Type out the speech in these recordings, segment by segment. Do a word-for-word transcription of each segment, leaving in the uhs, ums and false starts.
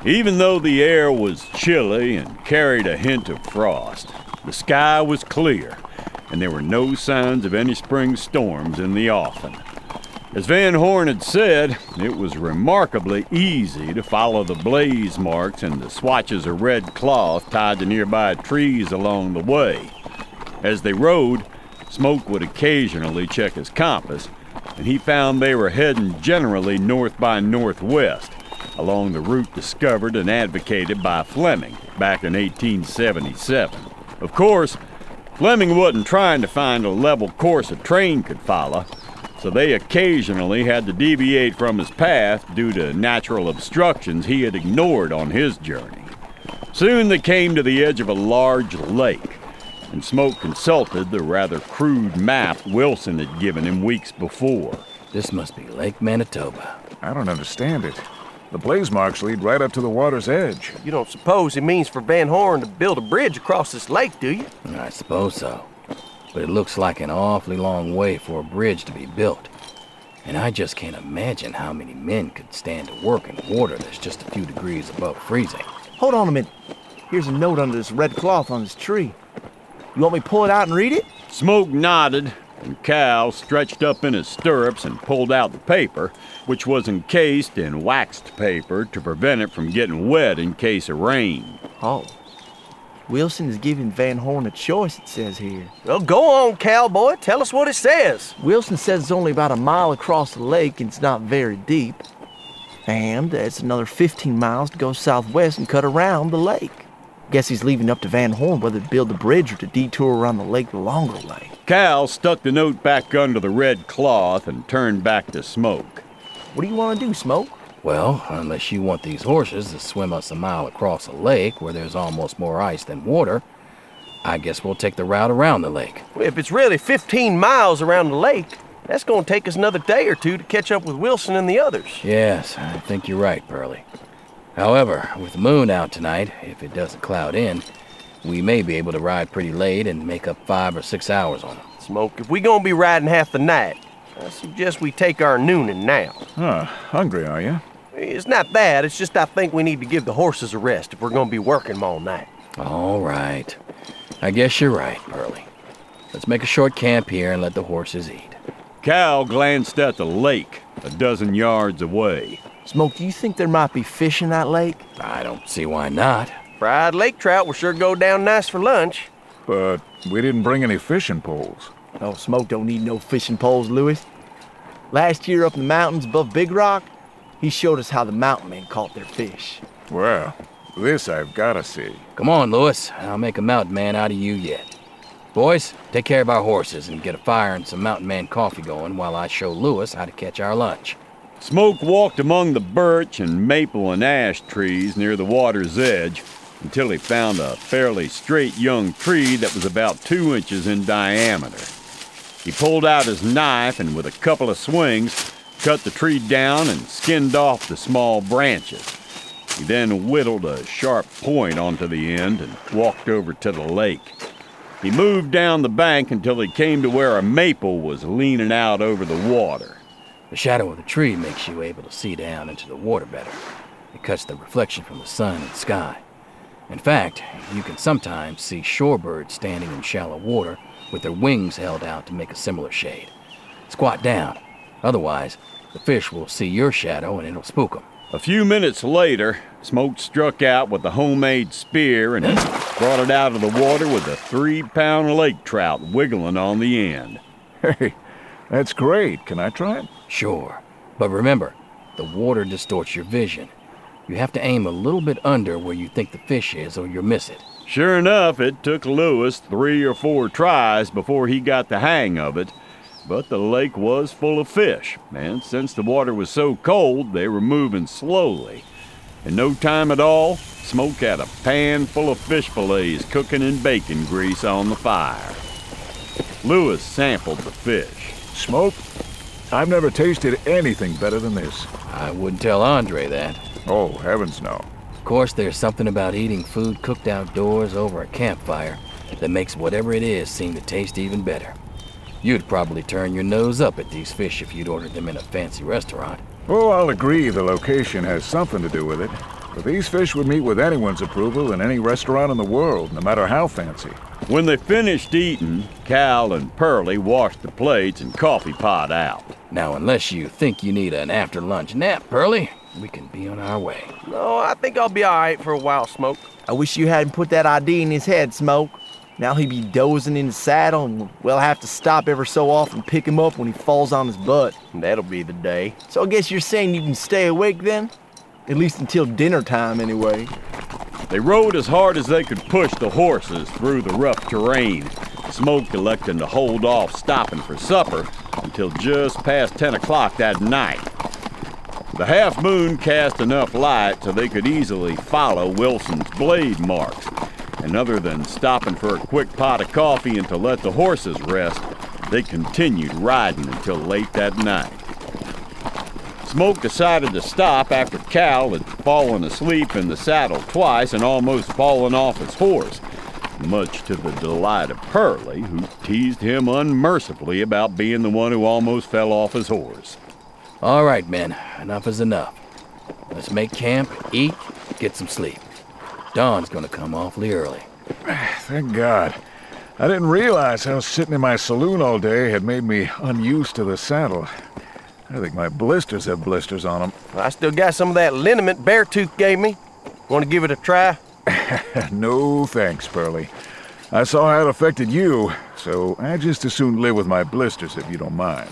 Even though the air was chilly and carried a hint of frost, the sky was clear, and there were no signs of any spring storms in the offing. As Van Horn had said, it was remarkably easy to follow the blaze marks and the swatches of red cloth tied to nearby trees along the way. As they rode, Smoke would occasionally check his compass, and he found they were heading generally north by northwest, along the route discovered and advocated by Fleming back in eighteen seventy-seven. Of course, Fleming wasn't trying to find a level course a train could follow, so they occasionally had to deviate from his path due to natural obstructions he had ignored on his journey. Soon they came to the edge of a large lake, and Smoke consulted the rather crude map Wilson had given him weeks before. This must be Lake Manitoba. I don't understand it. The blaze marks lead right up to the water's edge. You don't suppose it means for Van Horn to build a bridge across this lake, do you? I suppose so. But it looks like an awfully long way for a bridge to be built. And I just can't imagine how many men could stand to work in water that's just a few degrees above freezing. Hold on a minute. Here's a note under this red cloth on this tree. You want me to pull it out and read it? Smoke nodded, and Cal stretched up in his stirrups and pulled out the paper, which was encased in waxed paper to prevent it from getting wet in case of rain. Oh. Wilson is giving Van Horn a choice, it says here. Well, go on, cowboy. Tell us what it says. Wilson says it's only about a mile across the lake and it's not very deep. And it's another fifteen miles to go southwest and cut around the lake. Guess he's leaving up to Van Horn whether to build the bridge or to detour around the lake the longer way. Cal stuck the note back under the red cloth and turned back to Smoke. What do you want to do, Smoke? Well, unless you want these horses to swim us a mile across a lake where there's almost more ice than water, I guess we'll take the route around the lake. If it's really fifteen miles around the lake, that's going to take us another day or two to catch up with Wilson and the others. Yes, I think you're right, Pearlie. However, with the moon out tonight, if it doesn't cloud in, we may be able to ride pretty late and make up five or six hours on them. Smoke, if we gonna be riding half the night, I suggest we take our nooning now. Huh, hungry, are you? It's not that, it's just I think we need to give the horses a rest if we're gonna be working them all night. All right. I guess you're right, Pearlie. Let's make a short camp here and let the horses eat. Cal glanced at the lake a dozen yards away. Smoke, do you think there might be fish in that lake? I don't see why not. Fried lake trout will sure go down nice for lunch. But we didn't bring any fishing poles. Oh, Smoke don't need no fishing poles, Lewis. Last year up in the mountains above Big Rock, he showed us how the mountain men caught their fish. Well, this I've got to see. Come on, Lewis. I'll make a mountain man out of you yet. Boys, take care of our horses and get a fire and some mountain man coffee going while I show Lewis how to catch our lunch. Smoke walked among the birch and maple and ash trees near the water's edge until he found a fairly straight young tree that was about two inches in diameter. He pulled out his knife and with a couple of swings, cut the tree down and skinned off the small branches. He then whittled a sharp point onto the end and walked over to the lake. He moved down the bank until he came to where a maple was leaning out over the water. The shadow of the tree makes you able to see down into the water better. It cuts the reflection from the sun and sky. In fact, you can sometimes see shorebirds standing in shallow water with their wings held out to make a similar shade. Squat down. Otherwise, the fish will see your shadow and it'll spook them. A few minutes later, Smoke struck out with a homemade spear and brought it out of the water with a three-pound lake trout wiggling on the end. Hey, that's great. Can I try it? Sure. But remember, the water distorts your vision. You have to aim a little bit under where you think the fish is or you'll miss it. Sure enough, it took Lewis three or four tries before he got the hang of it. But the lake was full of fish, and since the water was so cold, they were moving slowly. In no time at all, Smoke had a pan full of fish fillets cooking in bacon grease on the fire. Lewis sampled the fish. Smoke? I've never tasted anything better than this. I wouldn't tell Andre that. Oh, heavens no. Of course, there's something about eating food cooked outdoors over a campfire that makes whatever it is seem to taste even better. You'd probably turn your nose up at these fish if you'd ordered them in a fancy restaurant. Oh, I'll agree the location has something to do with it. but these fish would meet with anyone's approval in any restaurant in the world, no matter how fancy. When they finished eating, Cal and Pearlie washed the plates and coffee pot out. Now, unless you think you need an after-lunch nap, Pearlie, we can be on our way. No, I think I'll be all right for a while, Smoke. I wish you hadn't put that idea in his head, Smoke. Now he'd be dozing in the saddle, and we'll have to stop ever so often and pick him up when he falls on his butt. That'll be the day. So I guess you're saying you can stay awake then? At least until dinner time, anyway. They rode as hard as they could push the horses through the rough terrain, Smoke electing to hold off stopping for supper until just past ten o'clock that night. The half moon cast enough light so they could easily follow Wilson's blade marks. And other than stopping for a quick pot of coffee and to let the horses rest, they continued riding until late that night. Smoke decided to stop after Cal had fallen asleep in the saddle twice and almost fallen off his horse, much to the delight of Pearlie, who teased him unmercifully about being the one who almost fell off his horse. All right, men, enough is enough. Let's make camp, eat, get some sleep. Dawn's gonna come awfully early. Thank God. I didn't realize how sitting in my saloon all day had made me unused to the saddle. I think my blisters have blisters on them. I still got some of that liniment Beartooth gave me. Want to give it a try? No thanks, Pearlie. I saw how it affected you, so I just as soon live with my blisters if you don't mind.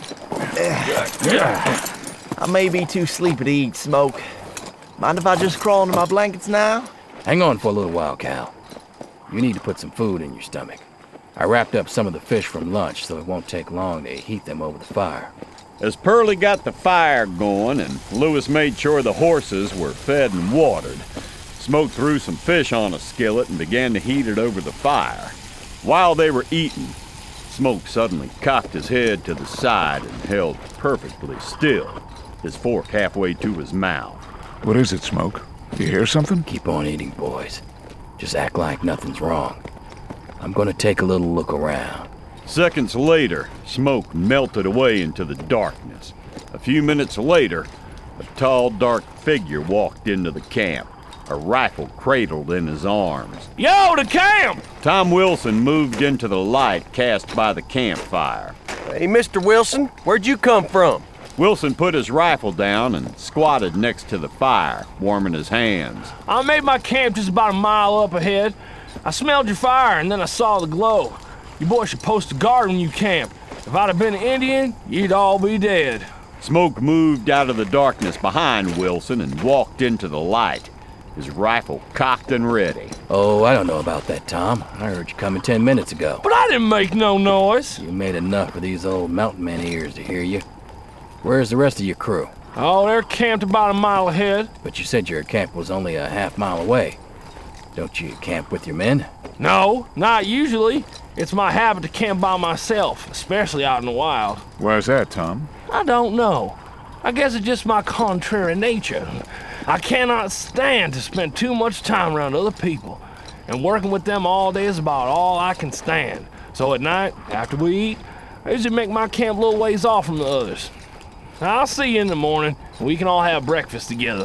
I may be too sleepy to eat, Smoke. Mind if I just crawl into my blankets now? Hang on for a little while, Cal. You need to put some food in your stomach. I wrapped up some of the fish from lunch, so it won't take long to heat them over the fire. As Pearlie got the fire going and Lewis made sure the horses were fed and watered, Smoke threw some fish on a skillet and began to heat it over the fire. While they were eating, Smoke suddenly cocked his head to the side and held perfectly still, his fork halfway to his mouth. What is it, Smoke? You hear something? Keep on eating, boys. Just act like nothing's wrong. I'm gonna take a little look around. Seconds later, Smoke melted away into the darkness. A few minutes later, a tall, dark figure walked into the camp, a rifle cradled in his arms. Yo, to camp! Tom Wilson moved into the light cast by the campfire. Hey, Mister Wilson, where'd you come from? Wilson put his rifle down and squatted next to the fire, warming his hands. I made my camp just about a mile up ahead. I smelled your fire and then I saw the glow. You boys should post a guard when you camp. If I'd have been an Indian, you'd all be dead. Smoke moved out of the darkness behind Wilson and walked into the light, his rifle cocked and ready. Oh, I don't know about that, Tom. I heard you coming ten minutes ago. But I didn't make no noise. You made enough for these old mountain men ears to hear you. Where's the rest of your crew? Oh, they're camped about a mile ahead. But you said your camp was only a half mile away. Don't you camp with your men? No, not usually. It's my habit to camp by myself, especially out in the wild. Why's that, Tom? I don't know. I guess it's just my contrary nature. I cannot stand to spend too much time around other people, and working with them all day is about all I can stand. So at night, after we eat, I usually make my camp a little ways off from the others. I'll see you in the morning, and we can all have breakfast together.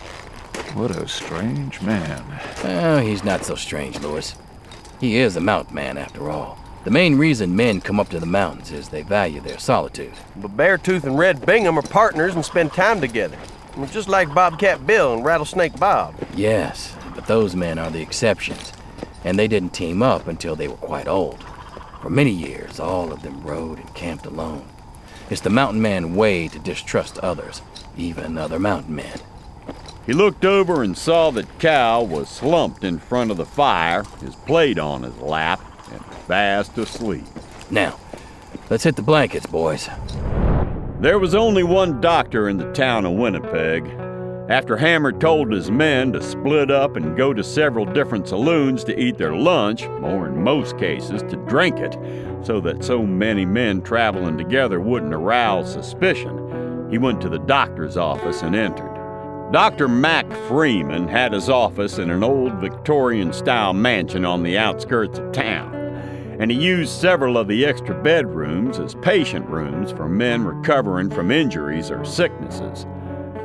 What a strange man. Oh, he's not so strange, Lewis. He is a mountain man, after all. The main reason men come up to the mountains is they value their solitude. But Beartooth and Red Bingham are partners and spend time together. Just like Bobcat Bill and Rattlesnake Bob. Yes, but those men are the exceptions, and they didn't team up until they were quite old. For many years, all of them rode and camped alone. It's the mountain man way to distrust others, even other mountain men. He looked over and saw that Cal was slumped in front of the fire, his plate on his lap, and fast asleep. Now, let's hit the blankets, boys. There was only one doctor in the town of Winnipeg. After Hammer told his men to split up and go to several different saloons to eat their lunch, or in most cases to drink it, so that so many men traveling together wouldn't arouse suspicion, he went to the doctor's office and entered. Doctor Mac Freeman had his office in an old Victorian-style mansion on the outskirts of town, and he used several of the extra bedrooms as patient rooms for men recovering from injuries or sicknesses.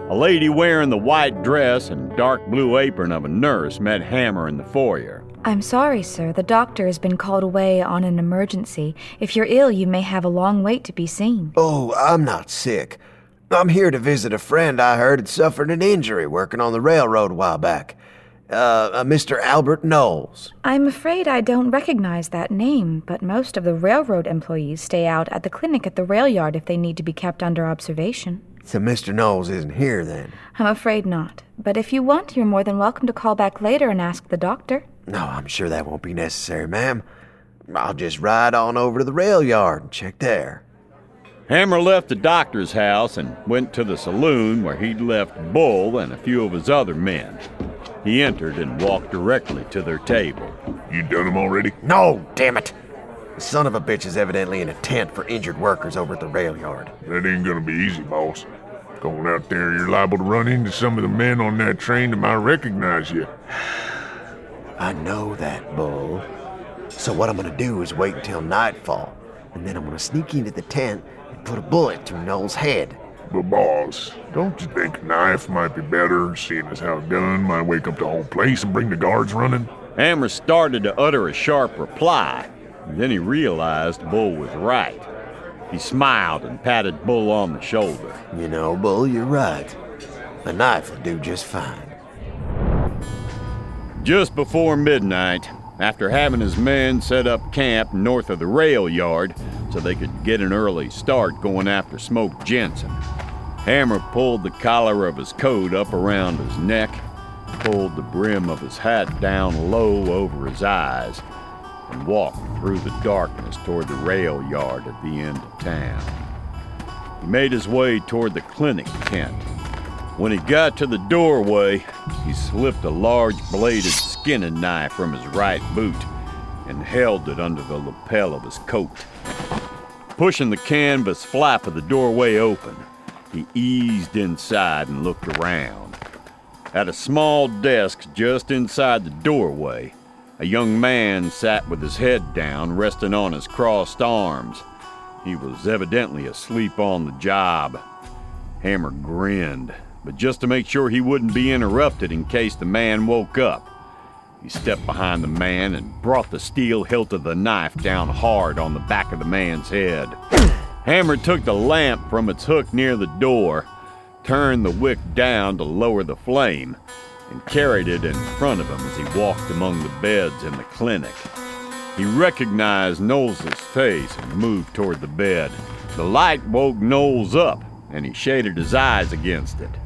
A lady wearing the white dress and dark blue apron of a nurse met Hammer in the foyer. I'm sorry, sir. The doctor has been called away on an emergency. If you're ill, you may have a long wait to be seen. Oh, I'm not sick. I'm here to visit a friend I heard had suffered an injury working on the railroad a while back. Uh, uh, Mister Albert Knowles. I'm afraid I don't recognize that name, but most of the railroad employees stay out at the clinic at the rail yard if they need to be kept under observation. So Mister Knowles isn't here then? I'm afraid not. But if you want, you're more than welcome to call back later and ask the doctor. No, I'm sure that won't be necessary, ma'am. I'll just ride on over to the rail yard and check there. Hammer left the doctor's house and went to the saloon where he'd left Bull and a few of his other men. He entered and walked directly to their table. You done them already? No, damn it! The son of a bitch is evidently in a tent for injured workers over at the rail yard. That ain't gonna be easy, boss. Going out there, you're liable to run into some of the men on that train that might recognize you. I know that, Bull. So what I'm gonna do is wait until nightfall, and then I'm gonna sneak into the tent and put a bullet through Knowles' head. But boss, don't you think a knife might be better, seeing as how a gun might wake up the whole place and bring the guards running? Hammer started to utter a sharp reply, and then he realized Bull was right. He smiled and patted Bull on the shoulder. You know, Bull, you're right. A knife will do just fine. Just before midnight, after having his men set up camp north of the rail yard so they could get an early start going after Smoke Jensen, Hammer pulled the collar of his coat up around his neck, pulled the brim of his hat down low over his eyes, and walked through the darkness toward the rail yard at the end of town. He made his way toward the clinic tent. When he got to the doorway, he slipped a large bladed skinning knife from his right boot and held it under the lapel of his coat. Pushing the canvas flap of the doorway open, he eased inside and looked around. At a small desk just inside the doorway, a young man sat with his head down, resting on his crossed arms. He was evidently asleep on the job. Hammer grinned, but just to make sure he wouldn't be interrupted in case the man woke up, he stepped behind the man and brought the steel hilt of the knife down hard on the back of the man's head. Hammer took the lamp from its hook near the door, turned the wick down to lower the flame, and carried it in front of him as he walked among the beds in the clinic. He recognized Knowles' face and moved toward the bed. The light woke Knowles up, and he shaded his eyes against it.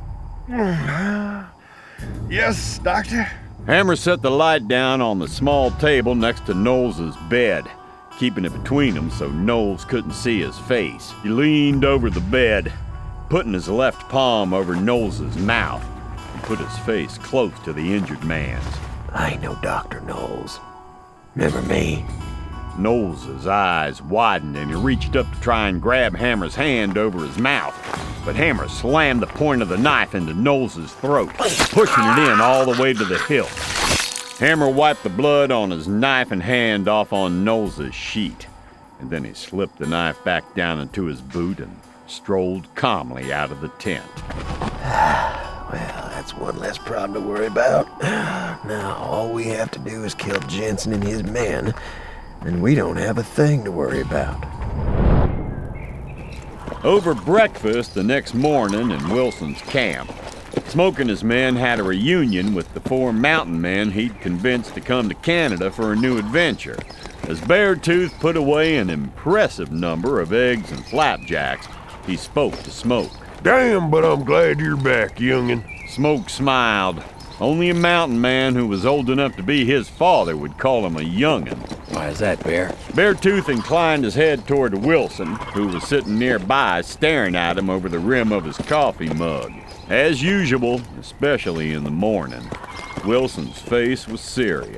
Yes, Doctor? Hammer set the light down on the small table next to Knowles' bed, keeping it between them so Knowles couldn't see his face. He leaned over the bed, putting his left palm over Knowles' mouth, and put his face close to the injured man's. I ain't no Doctor Knowles. Remember me? Knowles' eyes widened and he reached up to try and grab Hammer's hand over his mouth, but Hammer slammed the point of the knife into Knowles' throat, pushing it in all the way to the hilt. Hammer wiped the blood on his knife and hand off on Knowles' sheet, and then he slipped the knife back down into his boot and strolled calmly out of the tent. Well, that's one less problem to worry about. Now, all we have to do is kill Jensen and his men, and we don't have a thing to worry about. Over breakfast the next morning in Wilson's camp, Smoke and his men had a reunion with the four mountain men he'd convinced to come to Canada for a new adventure, as Beartooth put away an impressive number of eggs and flapjacks. He spoke to Smoke. Damn, but I'm glad you're back, youngin'. Smoke smiled. Only a mountain man who was old enough to be his father would call him a youngin'. Why is that, Bear? Beartooth inclined his head toward Wilson, who was sitting nearby staring at him over the rim of his coffee mug. As usual, especially in the morning, Wilson's face was serious.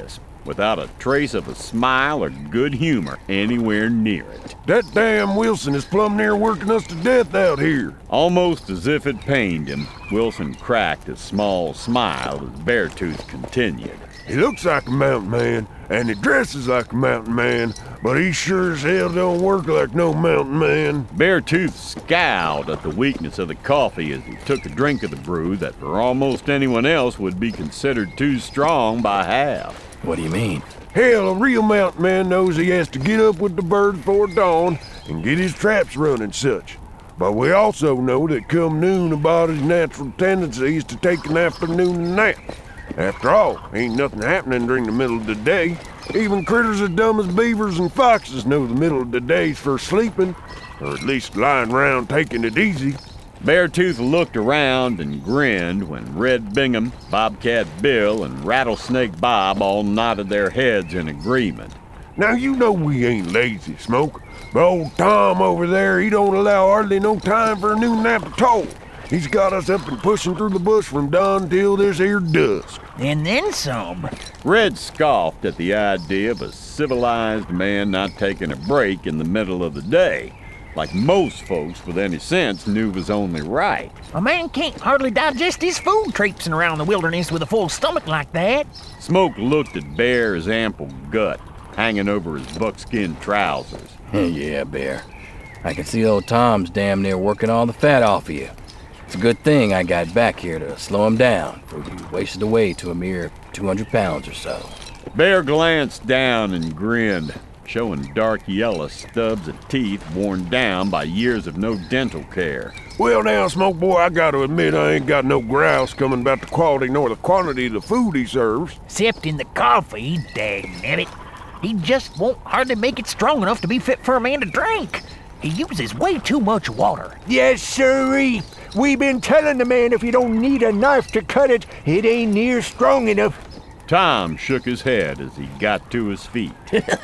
without a trace of a smile or good humor anywhere near it. That damn Wilson is plumb near working us to death out here. Almost as if it pained him, Wilson cracked a small smile as Beartooth continued. He looks like a mountain man, and he dresses like a mountain man, but he sure as hell don't work like no mountain man. Beartooth scowled at the weakness of the coffee as he took a drink of the brew that for almost anyone else would be considered too strong by half. What do you mean? Hell, a real mountain man knows he has to get up with the birds before dawn and get his traps running and such. But we also know that come noon about his natural tendency is to take an afternoon nap. After all, ain't nothing happening during the middle of the day. Even critters as dumb as beavers and foxes know the middle of the day's for sleeping, or at least lying around taking it easy. Beartooth looked around and grinned when Red Bingham, Bobcat Bill, and Rattlesnake Bob all nodded their heads in agreement. Now you know we ain't lazy, Smoke, but old Tom over there, he don't allow hardly no time for a noon nap at all. He's got us up and pushing through the bush from dawn till this here dusk. And then some. Red scoffed at the idea of a civilized man not taking a break in the middle of the day, like most folks with any sense knew was only right. A man can't hardly digest his food traipsing around the wilderness with a full stomach like that. Smoke looked at Bear's ample gut hanging over his buckskin trousers. Yeah, Bear. I can see old Tom's damn near working all the fat off of you. It's a good thing I got back here to slow him down, for he wasted away to a mere two hundred pounds or so. Bear glanced down and grinned, showing dark yellow stubs of teeth worn down by years of no dental care. Well now, Smoke Boy, I gotta admit I ain't got no grouse coming about the quality nor the quantity of the food he serves. Except in the coffee, dagnabbit. He just won't hardly make it strong enough to be fit for a man to drink. He uses way too much water. Yes, sirree. We been telling the man if you don't need a knife to cut it, it ain't near strong enough. Tom shook his head as he got to his feet.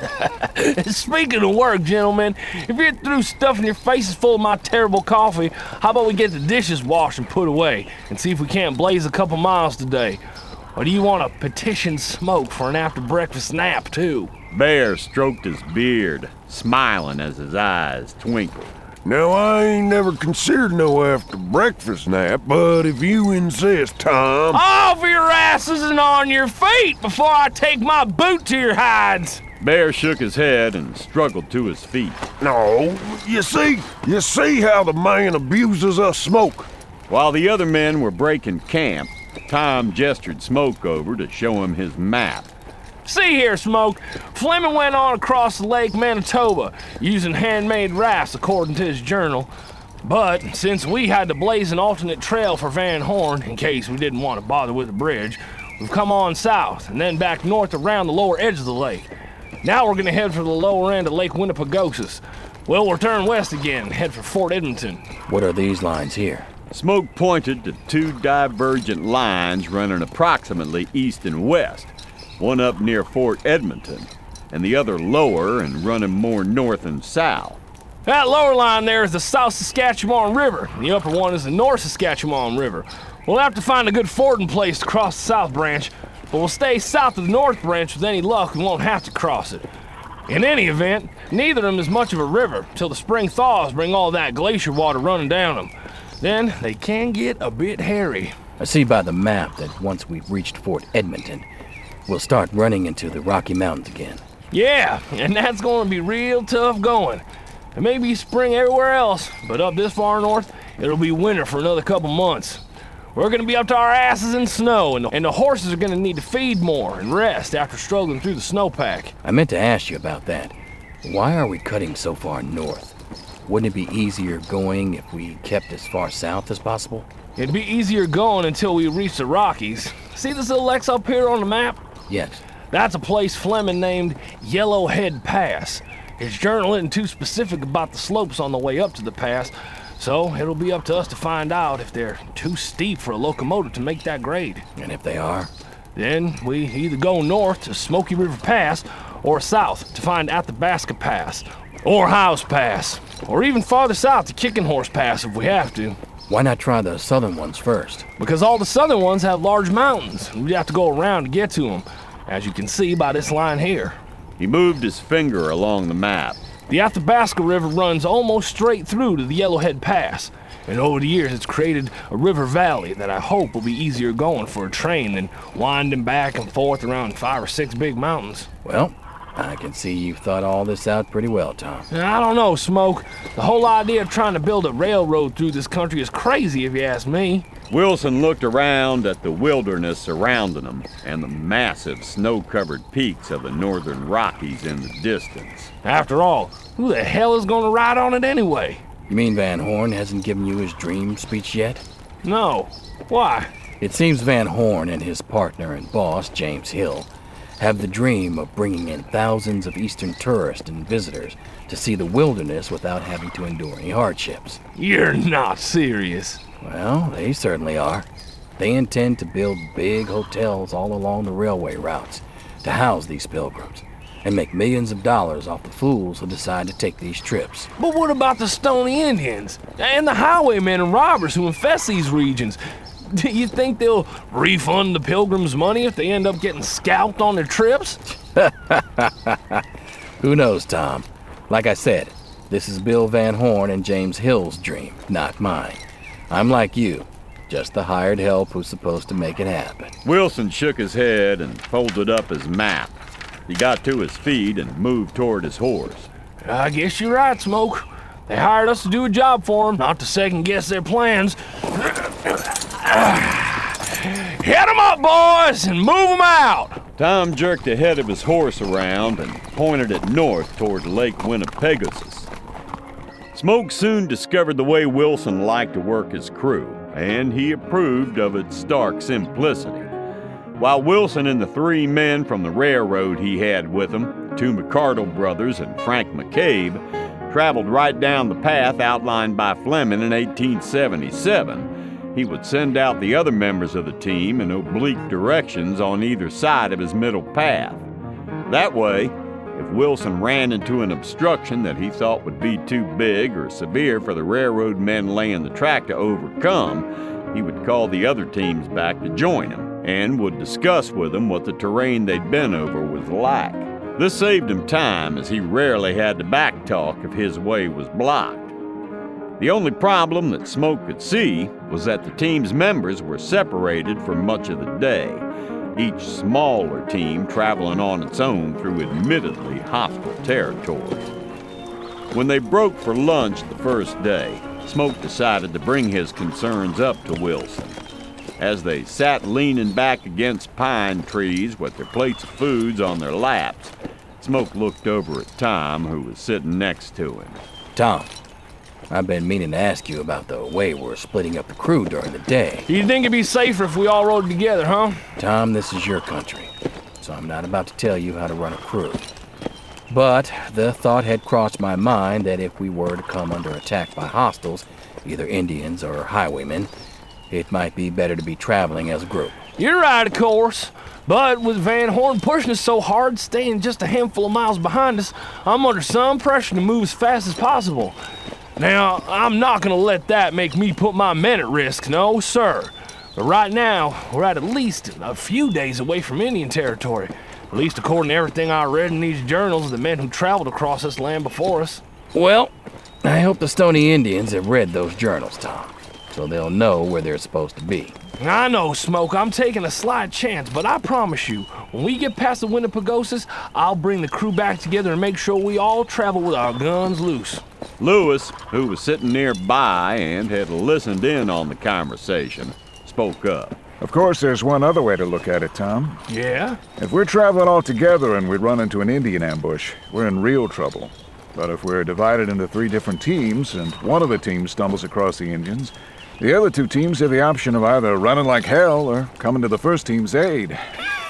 Speaking of work, gentlemen, if you're through stuffing your faces full of my terrible coffee, how about we get the dishes washed and put away and see if we can't blaze a couple miles today? Or do you want to petition Smoke for an after-breakfast nap, too? Bear stroked his beard, smiling as his eyes twinkled. Now, I ain't never considered no after-breakfast nap, but if you insist, Tom... Off your asses and on your feet before I take my boot to your hides! Bear shook his head and struggled to his feet. No, you see, you see how the man abuses us, Smoke. While the other men were breaking camp, Tom gestured Smoke over to show him his map. See here, Smoke. Fleming went on across the Lake Manitoba using handmade rafts according to his journal. But since we had to blaze an alternate trail for Van Horn in case we didn't want to bother with the bridge, we've come on south and then back north around the lower edge of the lake. Now we're going to head for the lower end of Lake Winnipegosis. We'll return west again and head for Fort Edmonton. What are these lines here? Smoke pointed to two divergent lines running approximately east and west. One up near Fort Edmonton, and the other lower and running more north and south. That lower line there is the South Saskatchewan River, and the upper one is the North Saskatchewan River. We'll have to find a good fording place to cross the South Branch, but we'll stay south of the North Branch with any luck and won't have to cross it. In any event, neither of them is much of a river till the spring thaws bring all that glacier water running down them. Then they can get a bit hairy. I see by the map that once we've reached Fort Edmonton, we'll start running into the Rocky Mountains again. Yeah, and that's going to be real tough going. It may be spring everywhere else, but up this far north, it'll be winter for another couple months. We're going to be up to our asses in snow, and the, and the horses are going to need to feed more and rest after struggling through the snowpack. I meant to ask you about that. Why are we cutting so far north? Wouldn't it be easier going if we kept as far south as possible? It'd be easier going until we reach the Rockies. See this little X up here on the map? Yes. That's a place Fleming named Yellowhead Pass. His journal isn't too specific about the slopes on the way up to the pass, so it'll be up to us to find out if they're too steep for a locomotive to make that grade. And if they are? Then we either go north to Smoky River Pass or south to find Athabasca Pass or House Pass, or even farther south to Kicking Horse Pass if we have to. Why not try the southern ones first? Because all the southern ones have large mountains, and we'd have to go around to get to them. as you can see by this line here. He moved his finger along the map. The Athabasca River runs almost straight through to the Yellowhead Pass, and over the years it's created a river valley that I hope will be easier going for a train than winding back and forth around five or six big mountains. Well, I can see you've thought all this out pretty well, Tom. I don't know, Smoke. The whole idea of trying to build a railroad through this country is crazy if you ask me. Wilson looked around at the wilderness surrounding him and the massive snow-covered peaks of the northern Rockies in the distance. After all, who the hell is going to ride on it anyway? You mean Van Horn hasn't given you his dream speech yet? No. Why? It seems Van Horn and his partner and boss, James Hill, have the dream of bringing in thousands of Eastern tourists and visitors to see the wilderness without having to endure any hardships. You're not serious. Well, they certainly are. They intend to build big hotels all along the railway routes to house these pilgrims and make millions of dollars off the fools who decide to take these trips. But what about the Stony Indians and the highwaymen and robbers who infest these regions? Do you think they'll refund the pilgrims' money if they end up getting scalped on their trips? Who knows, Tom? Like I said, this is Bill Van Horn and James Hill's dream, not mine. I'm like you, just the hired help who's supposed to make it happen. Wilson shook his head and folded up his map. He got to his feet and moved toward his horse. I guess you're right, Smoke. They hired us to do a job for them, not to second-guess their plans. Hit them up, boys, and move them out! Tom jerked the head of his horse around and pointed it north toward Lake Winnipegosis. Smoke soon discovered the way Wilson liked to work his crew, and he approved of its stark simplicity. While Wilson and the three men from the railroad he had with him, two McCardle brothers and Frank McCabe, traveled right down the path outlined by Fleming in eighteen seventy-seven, he would send out the other members of the team in oblique directions on either side of his middle path. That way, if Wilson ran into an obstruction that he thought would be too big or severe for the railroad men laying the track to overcome, he would call the other teams back to join him and would discuss with them what the terrain they'd been over was like. This saved him time, as he rarely had to backtalk if his way was blocked. The only problem that Smoke could see was that the team's members were separated for much of the day, each smaller team traveling on its own through admittedly hostile territory. When they broke for lunch the first day, Smoke decided to bring his concerns up to Wilson. As they sat leaning back against pine trees with their plates of foods on their laps, Smoke looked over at Tom, who was sitting next to him. Tom, I've been meaning to ask you about the way we're splitting up the crew during the day. You think it'd be safer if we all rode together, huh? Tom, this is your country, so I'm not about to tell you how to run a crew. But the thought had crossed my mind that if we were to come under attack by hostiles, either Indians or highwaymen, it might be better to be traveling as a group. You're right, of course. But with Van Horn pushing us so hard, staying just a handful of miles behind us, I'm under some pressure to move as fast as possible. Now, I'm not going to let that make me put my men at risk, no, sir. But right now, we're at at least a few days away from Indian territory. At least according to everything I read in these journals of the men who traveled across this land before us. Well, I hope the Stony Indians have read those journals, Tom, so they'll know where they're supposed to be. I know, Smoke, I'm taking a slight chance, but I promise you, when we get past the Winnipegosis, I'll bring the crew back together and make sure we all travel with our guns loose. Lewis, who was sitting nearby and had listened in on the conversation, spoke up. Of course, there's one other way to look at it, Tom. Yeah? If we're traveling all together and we run into an Indian ambush, we're in real trouble. But if we're divided into three different teams and one of the teams stumbles across the Indians, the other two teams have the option of either running like hell or coming to the first team's aid.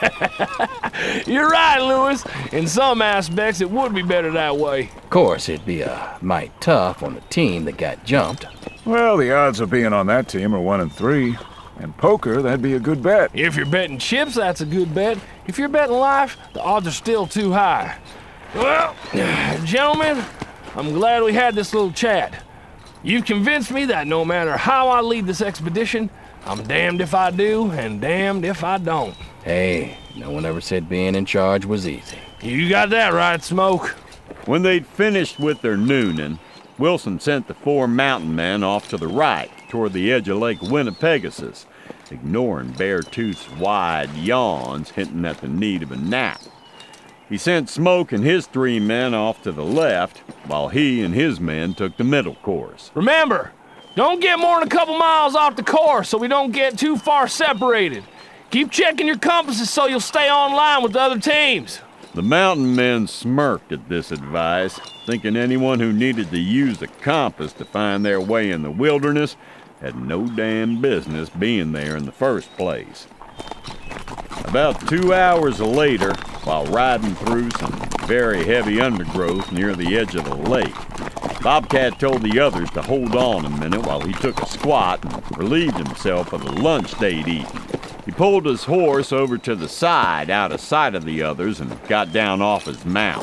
You're right, Lewis. In some aspects, it would be better that way. Of course, it'd be a mite tough on the team that got jumped. Well, the odds of being on that team are one in three. And poker, that'd be a good bet. If you're betting chips, that's a good bet. If you're betting life, the odds are still too high. Well, gentlemen, I'm glad we had this little chat. You've convinced me that no matter how I lead this expedition, I'm damned if I do and damned if I don't. Hey, no one ever said being in charge was easy. You got that right, Smoke. When they'd finished with their nooning, Wilson sent the four mountain men off to the right, toward the edge of Lake Winnipegasus, ignoring Beartooth's wide yawns hinting at the need of a nap. He sent Smoke and his three men off to the left, while he and his men took the middle course. Remember, don't get more than a couple miles off the course so we don't get too far separated. Keep checking your compasses so you'll stay on line with the other teams. The mountain men smirked at this advice, thinking anyone who needed to use a compass to find their way in the wilderness had no damn business being there in the first place. About two hours later, while riding through some very heavy undergrowth near the edge of the lake, Bobcat told the others to hold on a minute while he took a squat and relieved himself of the lunch they'd eaten. He pulled his horse over to the side, out of sight of the others, and got down off his mount.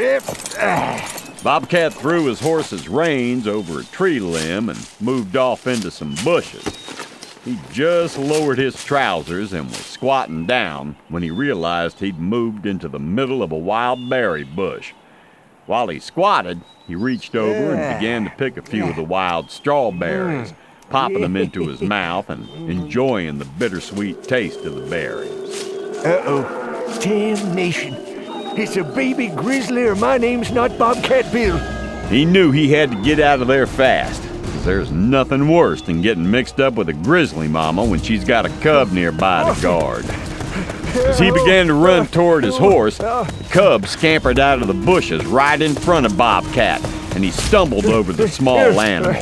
Bobcat threw his horse's reins over a tree limb and moved off into some bushes. He just lowered his trousers and was squatting down when he realized he'd moved into the middle of a wild berry bush. While he squatted, he reached over and began to pick a few of the wild strawberries, popping them into his mouth and enjoying the bittersweet taste of the berries. Uh-oh. Damnation. It's a baby grizzly or my name's not Bobcat Bill. He knew he had to get out of there fast, because there's nothing worse than getting mixed up with a grizzly mama when she's got a cub nearby to guard. As he began to run toward his horse, the cub scampered out of the bushes right in front of Bobcat, and he stumbled over the small animal.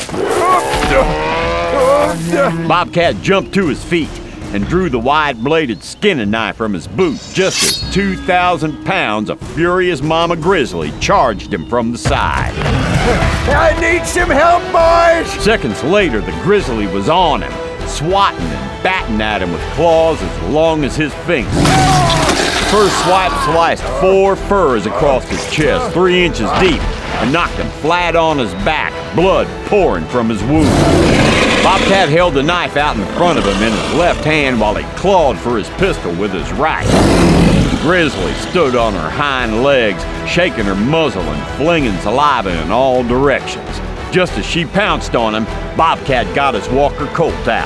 Bobcat jumped to his feet and drew the wide-bladed skinning knife from his boot just as two thousand pounds of furious mama grizzly charged him from the side. I need some help, boys! Seconds later, the grizzly was on him, swatting and batting at him with claws as long as his fingers. The first swipe sliced four furs across his chest, three inches deep, and knocked him flat on his back, blood pouring from his wound. Bobcat held the knife out in front of him in his left hand while he clawed for his pistol with his right. The grizzly stood on her hind legs, shaking her muzzle and flinging saliva in all directions. Just as she pounced on him, Bobcat got his Walker Colt out.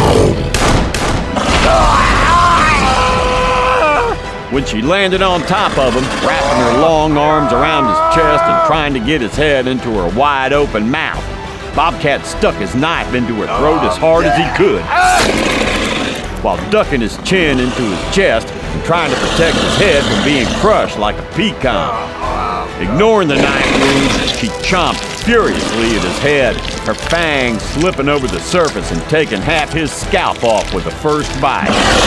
When she landed on top of him, wrapping her long arms around his chest and trying to get his head into her wide open mouth, Bobcat stuck his knife into her throat as hard as he could, while ducking his chin into his chest and trying to protect his head from being crushed like a pecan. Ignoring the knife wound, she chomped furiously at his head, her fangs slipping over the surface and taking half his scalp off with the first bite.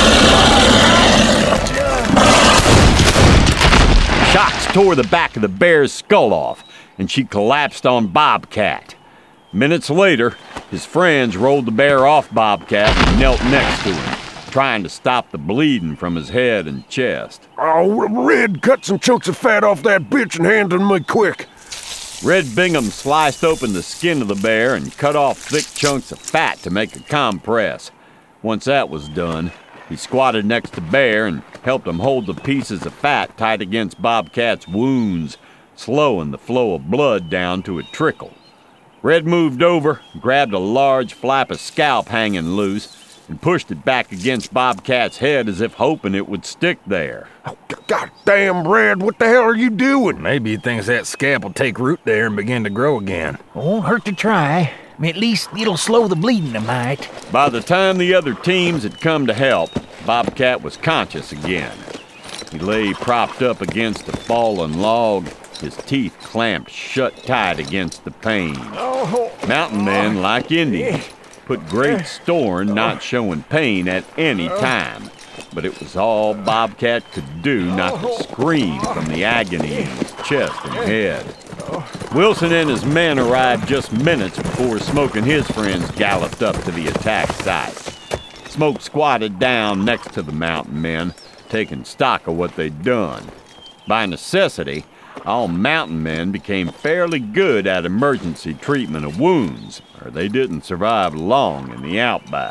Shocks tore the back of the bear's skull off, and she collapsed on Bobcat. Minutes later, his friends rolled the bear off Bobcat and knelt next to him, trying to stop the bleeding from his head and chest. Oh, Red, cut some chunks of fat off that bitch and hand it to me quick. Red Bingham sliced open the skin of the bear and cut off thick chunks of fat to make a compress. Once that was done, he squatted next to Bear and helped him hold the pieces of fat tight against Bobcat's wounds, slowing the flow of blood down to a trickle. Red moved over, grabbed a large flap of scalp hanging loose, and pushed it back against Bobcat's head as if hoping it would stick there. Oh, goddamn, Red, what the hell are you doing? Maybe he thinks that scalp will take root there and begin to grow again. Won't hurt to try. At least it'll slow the bleeding a mite. By the time the other teams had come to help, Bobcat was conscious again. He lay propped up against a fallen log, his teeth clamped shut tight against the pain. Mountain men, like Indians, put great store in not showing pain at any time, but it was all Bobcat could do not to scream from the agony in his chest and head. Wilson and his men arrived just minutes before Smoke and his friends galloped up to the attack site. Smoke squatted down next to the mountain men, taking stock of what they'd done. By necessity, all mountain men became fairly good at emergency treatment of wounds, or they didn't survive long in the outback.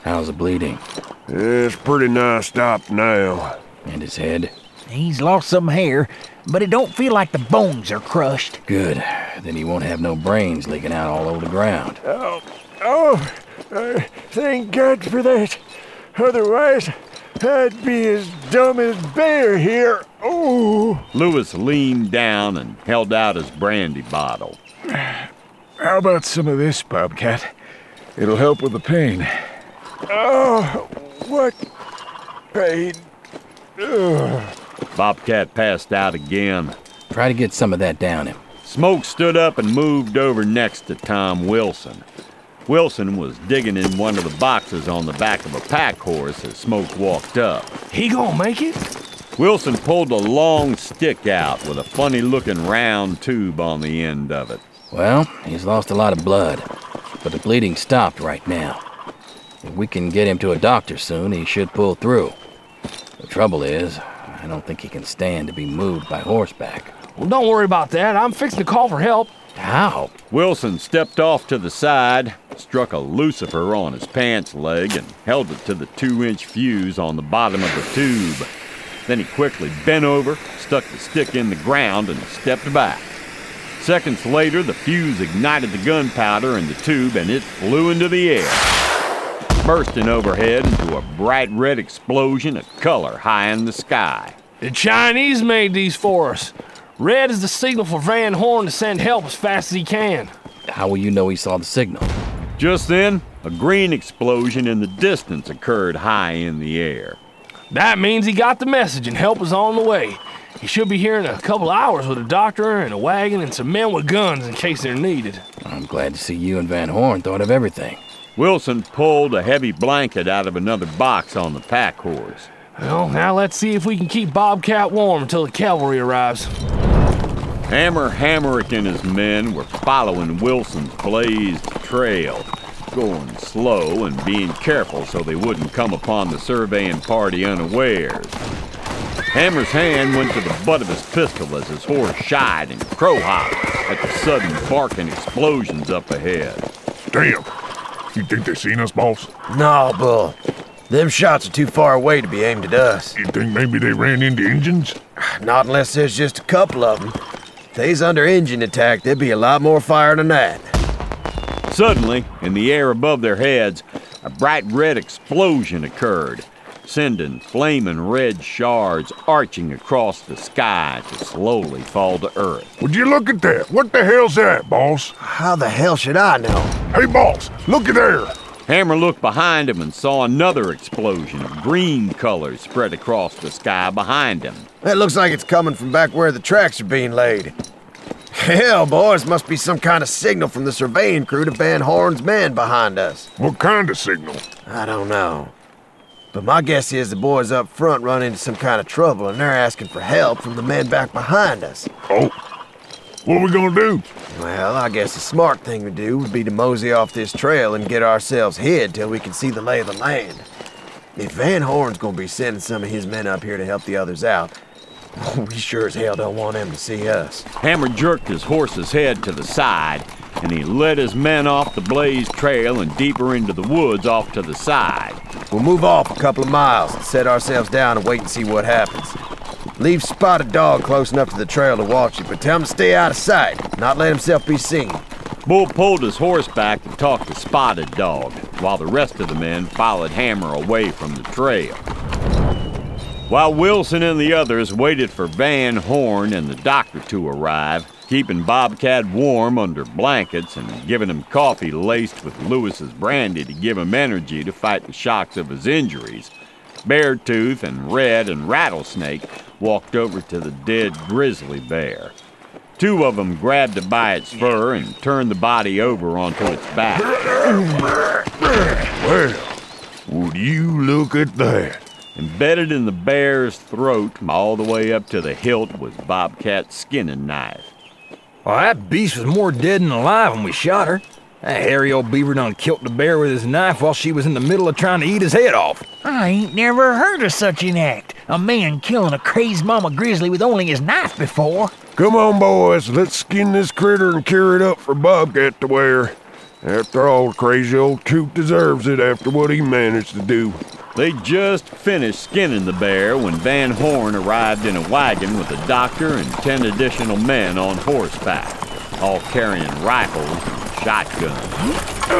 How's the bleeding? It's pretty nigh stopped now. And his head? He's lost some hair, but it don't feel like the bones are crushed. Good. Then he won't have no brains leaking out all over the ground. Oh, oh, uh, thank God for that. Otherwise, I'd be as dumb as Bear here. Oh. Lewis leaned down and held out his brandy bottle. How about some of this, Bobcat? It'll help with the pain. Oh, what pain. Ugh. Bobcat passed out again. Try to get some of that down him. Smoke stood up and moved over next to Tom Wilson. Wilson was digging in one of the boxes on the back of a pack horse as Smoke walked up. He gonna make it? Wilson pulled a long stick out with a funny-looking round tube on the end of it. Well, he's lost a lot of blood, but the bleeding stopped right now. If we can get him to a doctor soon, he should pull through. The trouble is, I don't think he can stand to be moved by horseback. Well, don't worry about that. I'm fixing to call for help. How? Wilson stepped off to the side, struck a lucifer on his pants leg, and held it to the two-inch fuse on the bottom of the tube. Then he quickly bent over, stuck the stick in the ground, and stepped back. Seconds later, the fuse ignited the gunpowder in the tube, and it flew into the air, bursting overhead into a bright red explosion of color high in the sky. The Chinese made these for us. Red is the signal for Van Horn to send help as fast as he can. How will you know he saw the signal? Just then, a green explosion in the distance occurred high in the air. That means he got the message and help is on the way. He should be here in a couple hours with a doctor and a wagon and some men with guns in case they're needed. I'm glad to see you and Van Horn thought of everything. Wilson pulled a heavy blanket out of another box on the pack horse. Well, now let's see if we can keep Bobcat warm until the cavalry arrives. Hammer Hammerich and his men were following Wilson's blazed trail, going slow and being careful so they wouldn't come upon the surveying party unawares. Hammer's hand went to the butt of his pistol as his horse shied and crow-hopped at the sudden barking explosions up ahead. Damn! You think they seen us, boss? No, Bull. Them shots are too far away to be aimed at us. You think maybe they ran into Injuns? Not unless there's just a couple of them. If they's under Injun attack, there'd be a lot more fire than that. Suddenly, in the air above their heads, a bright red explosion occurred, sending flaming red shards arching across the sky to slowly fall to earth. Would you look at that? What the hell's that, boss? How the hell should I know? Hey, boss, look at there! Hammer looked behind him and saw another explosion of green colors spread across the sky behind him. That looks like it's coming from back where the tracks are being laid. Hell, boys, must be some kind of signal from the surveying crew to Van Horn's men behind us. What kind of signal? I don't know. But my guess is the boys up front run into some kind of trouble and they're asking for help from the men back behind us. Oh, what are we gonna do? Well, I guess the smart thing to do would be to mosey off this trail and get ourselves hid till we can see the lay of the land. If Van Horn's gonna be sending some of his men up here to help the others out, we sure as hell don't want them to see us. Hammer jerked his horse's head to the side, and he led his men off the blazed trail and deeper into the woods off to the side. We'll move off a couple of miles and set ourselves down and wait and see what happens. Leave Spotted Dog close enough to the trail to watch it, but tell him to stay out of sight, not let himself be seen. Bull pulled his horse back to talk to Spotted Dog, while the rest of the men followed Hammer away from the trail. While Wilson and the others waited for Van Horn and the doctor to arrive, keeping Bobcat warm under blankets and giving him coffee laced with Lewis's brandy to give him energy to fight the shocks of his injuries, Beartooth and Red and Rattlesnake walked over to the dead grizzly bear. Two of them grabbed it by its fur and turned the body over onto its back. Well, would you look at that? Embedded in the bear's throat all the way up to the hilt was Bobcat's skinning knife. Well, that beast was more dead than alive when we shot her. That hairy old beaver done killed the bear with his knife while she was in the middle of trying to eat his head off. I ain't never heard of such an act. A man killing a crazed mama grizzly with only his knife before. Come on, boys, let's skin this critter and carry it up for Bobcat to wear. After all, crazy old coot deserves it after what he managed to do. They just finished skinning the bear when Van Horn arrived in a wagon with a doctor and ten additional men on horseback, all carrying rifles and shotguns.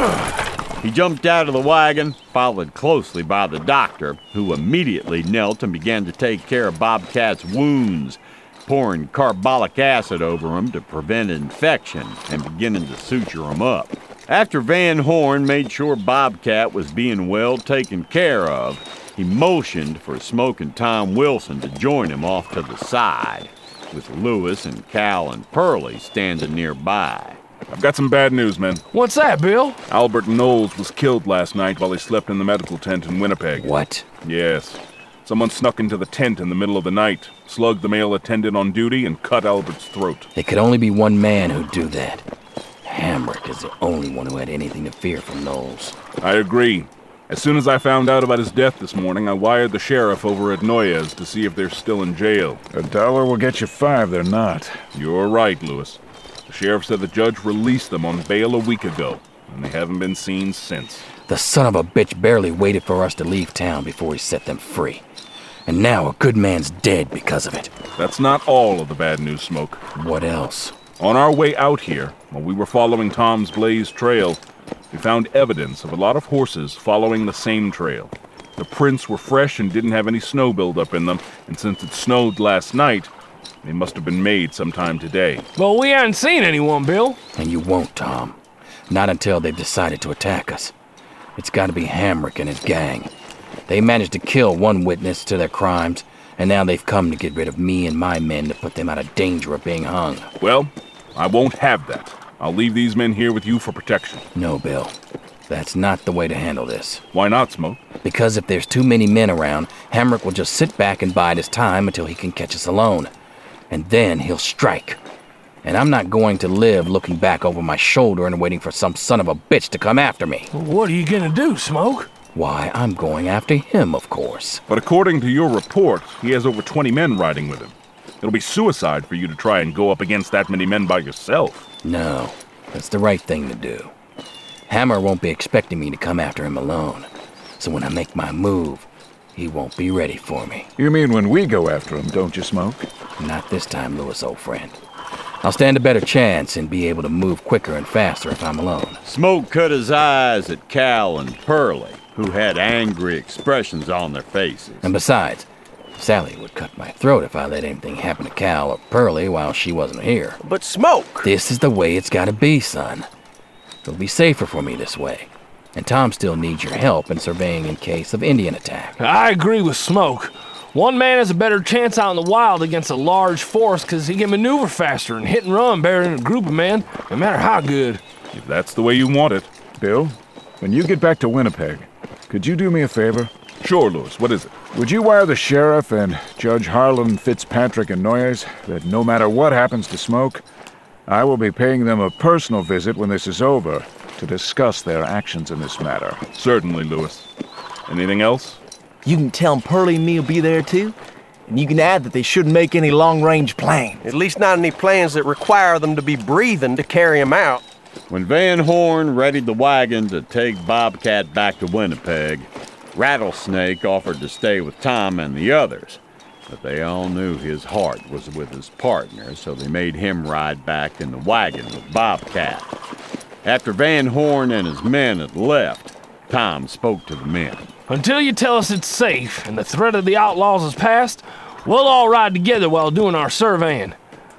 He jumped out of the wagon, followed closely by the doctor, who immediately knelt and began to take care of Bobcat's wounds, pouring carbolic acid over them to prevent infection and beginning to suture them up. After Van Horn made sure Bobcat was being well taken care of, he motioned for Smoke and Tom Wilson to join him off to the side, with Lewis and Cal and Pearlie standing nearby. I've got some bad news, men. What's that, Bill? Albert Knowles was killed last night while he slept in the medical tent in Winnipeg. What? Yes. Someone snuck into the tent in the middle of the night, slugged the male attendant on duty, and cut Albert's throat. It could only be one man who'd do that. Hamrick is the only one who had anything to fear from Knowles. I agree. As soon as I found out about his death this morning, I wired the sheriff over at Noyes to see if they're still in jail. A dollar will get you five, they're not. You're right, Lewis. The sheriff said the judge released them on bail a week ago, and they haven't been seen since. The son of a bitch barely waited for us to leave town before he set them free. And now a good man's dead because of it. That's not all of the bad news, Smoke. What else? On our way out here, while we were following Tom's Blaze trail, we found evidence of a lot of horses following the same trail. The prints were fresh and didn't have any snow buildup in them, and since it snowed last night, they must have been made sometime today. Well, we haven't seen anyone, Bill. And you won't, Tom. Not until they've decided to attack us. It's got to be Hamrick and his gang. They managed to kill one witness to their crimes, and now they've come to get rid of me and my men to put them out of danger of being hung. Well, I won't have that. I'll leave these men here with you for protection. No, Bill. That's not the way to handle this. Why not, Smoke? Because if there's too many men around, Hamrick will just sit back and bide his time until he can catch us alone. And then he'll strike. And I'm not going to live looking back over my shoulder and waiting for some son of a bitch to come after me. What are you gonna do, Smoke? Why, I'm going after him, of course. But according to your report, he has over twenty men riding with him. It'll be suicide for you to try and go up against that many men by yourself. No, that's the right thing to do. Hammer won't be expecting me to come after him alone. So when I make my move, he won't be ready for me. You mean when we go after him, don't you, Smoke? Not this time, Lewis, old friend. I'll stand a better chance and be able to move quicker and faster if I'm alone. Smoke cut his eyes at Cal and Pearlie, who had angry expressions on their faces. And besides, Sally would cut my throat if I let anything happen to Cal or Pearlie while she wasn't here. But Smoke! This is the way it's gotta be, son. It'll be safer for me this way. And Tom still needs your help in surveying in case of Indian attack. I agree with Smoke. One man has a better chance out in the wild against a large force because he can maneuver faster and hit and run better than a group of men, no matter how good. If that's the way you want it. Bill, when you get back to Winnipeg, could you do me a favor? Sure, Lewis. What is it? Would you wire the sheriff and Judge Harlan, Fitzpatrick, and Noyes that no matter what happens to Smoke, I will be paying them a personal visit when this is over to discuss their actions in this matter? Certainly, Lewis. Anything else? You can tell them Pearlie and me will be there too. And you can add that they shouldn't make any long-range plans. At least not any plans that require them to be breathing to carry them out. When Van Horn readied the wagon to take Bobcat back to Winnipeg, Rattlesnake offered to stay with Tom and the others. But they all knew his heart was with his partner, so they made him ride back in the wagon with Bobcat. After Van Horn and his men had left, Tom spoke to the men. Until you tell us it's safe and the threat of the outlaws is past, we'll all ride together while doing our surveying.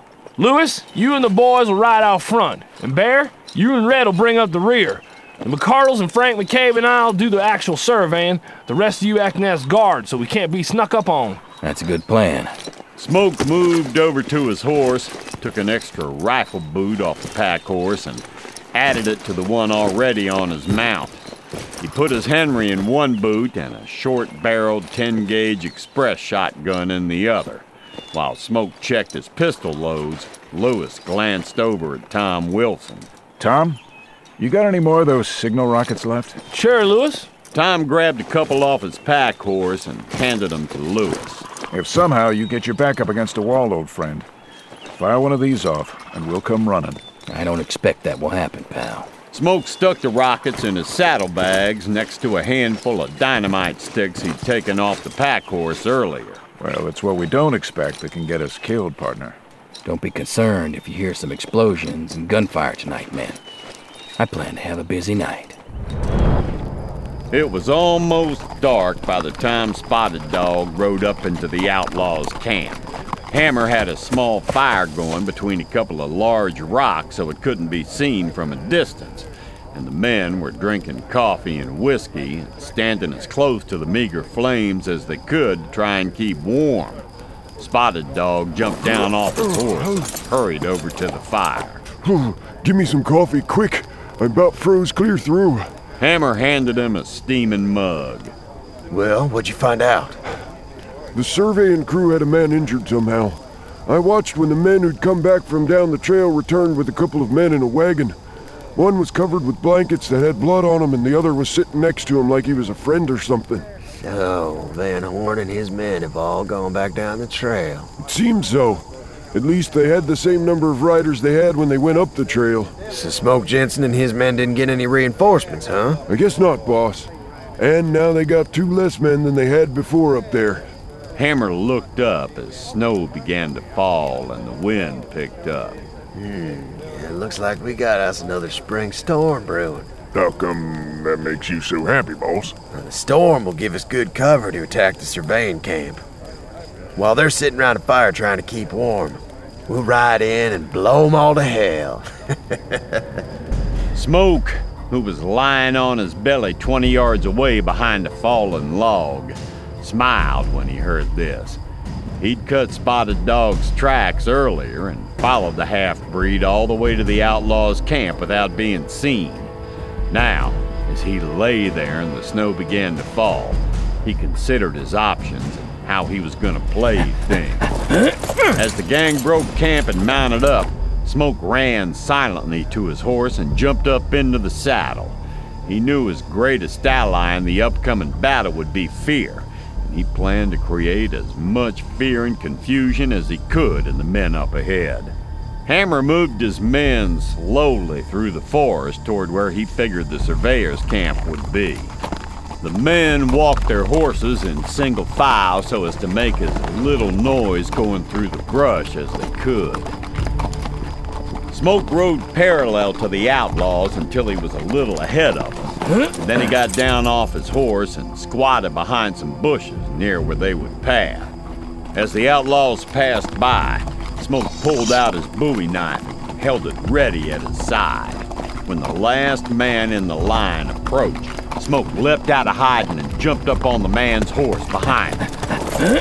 Lewis, you and the boys will ride out front, and Bear, you and Red will bring up the rear. The McCardles and Frank McCabe and I'll do the actual surveying, the rest of you acting as guards so we can't be snuck up on. That's a good plan. Smoke moved over to his horse, took an extra rifle boot off the pack horse, and added it to the one already on his mount. He put his Henry in one boot and a short-barreled ten-gauge express shotgun in the other. While Smoke checked his pistol loads, Lewis glanced over at Tom Wilson. Tom, you got any more of those signal rockets left? Sure, Lewis. Tom grabbed a couple off his pack horse and handed them to Lewis. If somehow you get your back up against a wall, old friend, fire one of these off and we'll come running. I don't expect that will happen, pal. Smoke stuck the rockets in his saddlebags next to a handful of dynamite sticks he'd taken off the pack horse earlier. Well, it's what we don't expect that can get us killed, partner. Don't be concerned if you hear some explosions and gunfire tonight, men. I plan to have a busy night. It was almost dark by the time Spotted Dog rode up into the outlaws' camp. Hammer had a small fire going between a couple of large rocks so it couldn't be seen from a distance, and the men were drinking coffee and whiskey, standing as close to the meager flames as they could to try and keep warm. Spotted Dog jumped down off his horse and hurried over to the fire. Give me some coffee, quick. I about froze clear through. Hammer handed him a steaming mug. Well, what'd you find out? The surveying crew had a man injured somehow. I watched when the men who'd come back from down the trail returned with a couple of men in a wagon. One was covered with blankets that had blood on him, and the other was sitting next to him like he was a friend or something. So, Van Horn and his men have all gone back down the trail. It seems so. At least they had the same number of riders they had when they went up the trail. So Smoke Jensen and his men didn't get any reinforcements, huh? I guess not, boss. And now they got two less men than they had before up there. Hammer looked up as snow began to fall and the wind picked up. Hmm, it looks like we got us another spring storm brewing. How come that makes you so happy, boss? Well, the storm will give us good cover to attack the surveying camp. While they're sitting around a fire trying to keep warm, we'll ride in and blow them all to hell. Smoke, who was lying on his belly twenty yards away behind a fallen log, smiled when he heard this. He'd cut Spotted Dog's tracks earlier and followed the half-breed all the way to the outlaws' camp without being seen. Now, as he lay there and the snow began to fall, he considered his options and how he was going to play things. As the gang broke camp and mounted up, Smoke ran silently to his horse and jumped up into the saddle. He knew his greatest ally in the upcoming battle would be fear, and he planned to create as much fear and confusion as he could in the men up ahead. Hammer moved his men slowly through the forest toward where he figured the surveyor's camp would be. The men walked their horses in single file so as to make as little noise going through the brush as they could. Smoke rode parallel to the outlaws until he was a little ahead of them. And then he got down off his horse and squatted behind some bushes near where they would pass. As the outlaws passed by, Smoke pulled out his bowie knife and held it ready at his side. When the last man in the line approached, Smoke leapt out of hiding and jumped up on the man's horse behind him.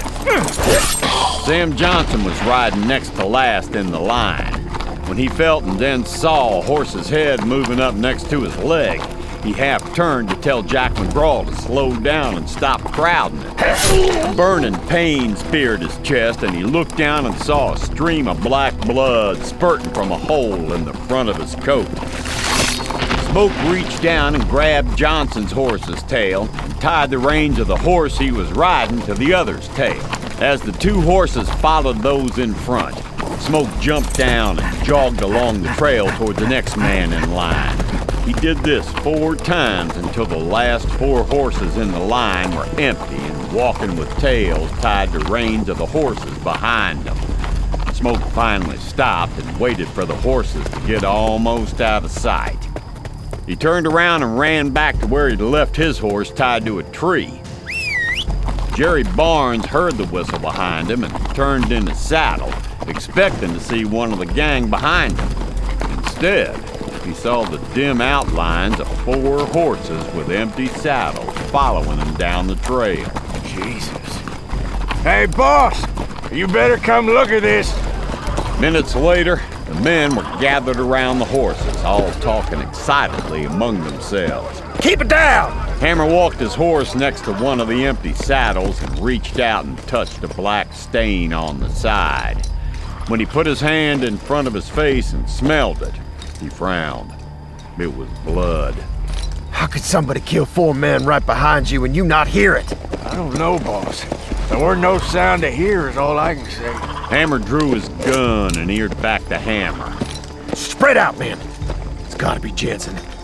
Sam Johnson was riding next to last in the line. When he felt and then saw a horse's head moving up next to his leg, he half turned to tell Jack McGraw to slow down and stop crowding it. Burning pain speared his chest, and he looked down and saw a stream of black blood spurting from a hole in the front of his coat. Smoke reached down and grabbed Johnson's horse's tail and tied the reins of the horse he was riding to the other's tail. As the two horses followed those in front, Smoke jumped down and jogged along the trail toward the next man in line. He did this four times until the last four horses in the line were empty and walking with tails tied to reins of the horses behind them. Smoke finally stopped and waited for the horses to get almost out of sight. He turned around and ran back to where he'd left his horse tied to a tree. Jerry Barnes heard the whistle behind him and turned in his saddle, expecting to see one of the gang behind him. Instead, he saw the dim outlines of four horses with empty saddles following him down the trail. Jesus. Hey, boss! You better come look at this. Minutes later, the men were gathered around the horses, all talking excitedly among themselves. Keep it down! Hammer walked his horse next to one of the empty saddles and reached out and touched a black stain on the side. When he put his hand in front of his face and smelled it, he frowned. It was blood. How could somebody kill four men right behind you and you not hear it? I don't know, boss. There weren't no sound to hear is all I can say. Hammer drew his gun and eared back the Hammer. Spread out, men. It's gotta be Jensen.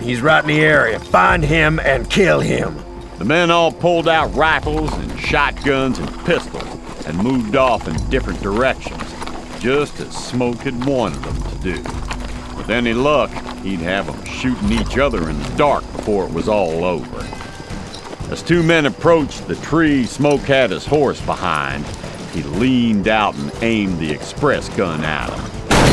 He's right in the area. Find him and kill him. The men all pulled out rifles and shotguns and pistols and moved off in different directions, just as Smoke had wanted them to do. With any luck, he'd have them shooting each other in the dark before it was all over. As two men approached the tree Smoke had his horse behind, he leaned out and aimed the express gun at him.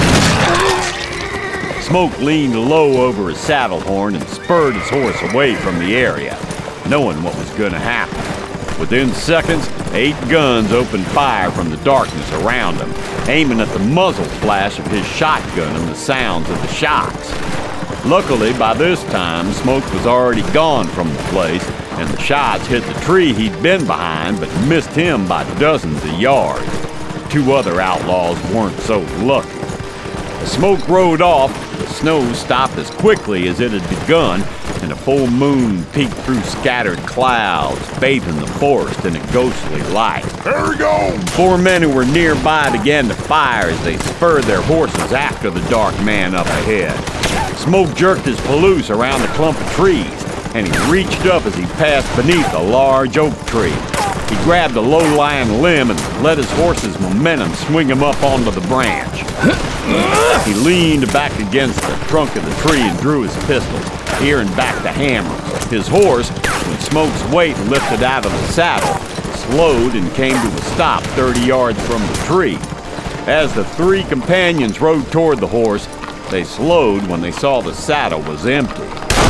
Smoke leaned low over his saddle horn and spurred his horse away from the area, knowing what was going to happen. Within seconds, eight guns opened fire from the darkness around him, aiming at the muzzle flash of his shotgun and the sounds of the shots. Luckily, by this time, Smoke was already gone from the place, and the shots hit the tree he'd been behind but missed him by dozens of yards. Two other outlaws weren't so lucky. As Smoke rode off, the snow stopped as quickly as it had begun, and a full moon peeked through scattered clouds, bathing the forest in a ghostly light. There we go! Four men who were nearby began to fire as they spurred their horses after the dark man up ahead. Smoke jerked his palouse around a clump of trees, and he reached up as he passed beneath a large oak tree. He grabbed a low-lying limb and let his horse's momentum swing him up onto the branch. He leaned back against the trunk of the tree and drew his pistol, earing back the hammer. His horse, when Smoke's weight lifted out of the saddle, slowed and came to a stop thirty yards from the tree. As the three companions rode toward the horse, they slowed when they saw the saddle was empty.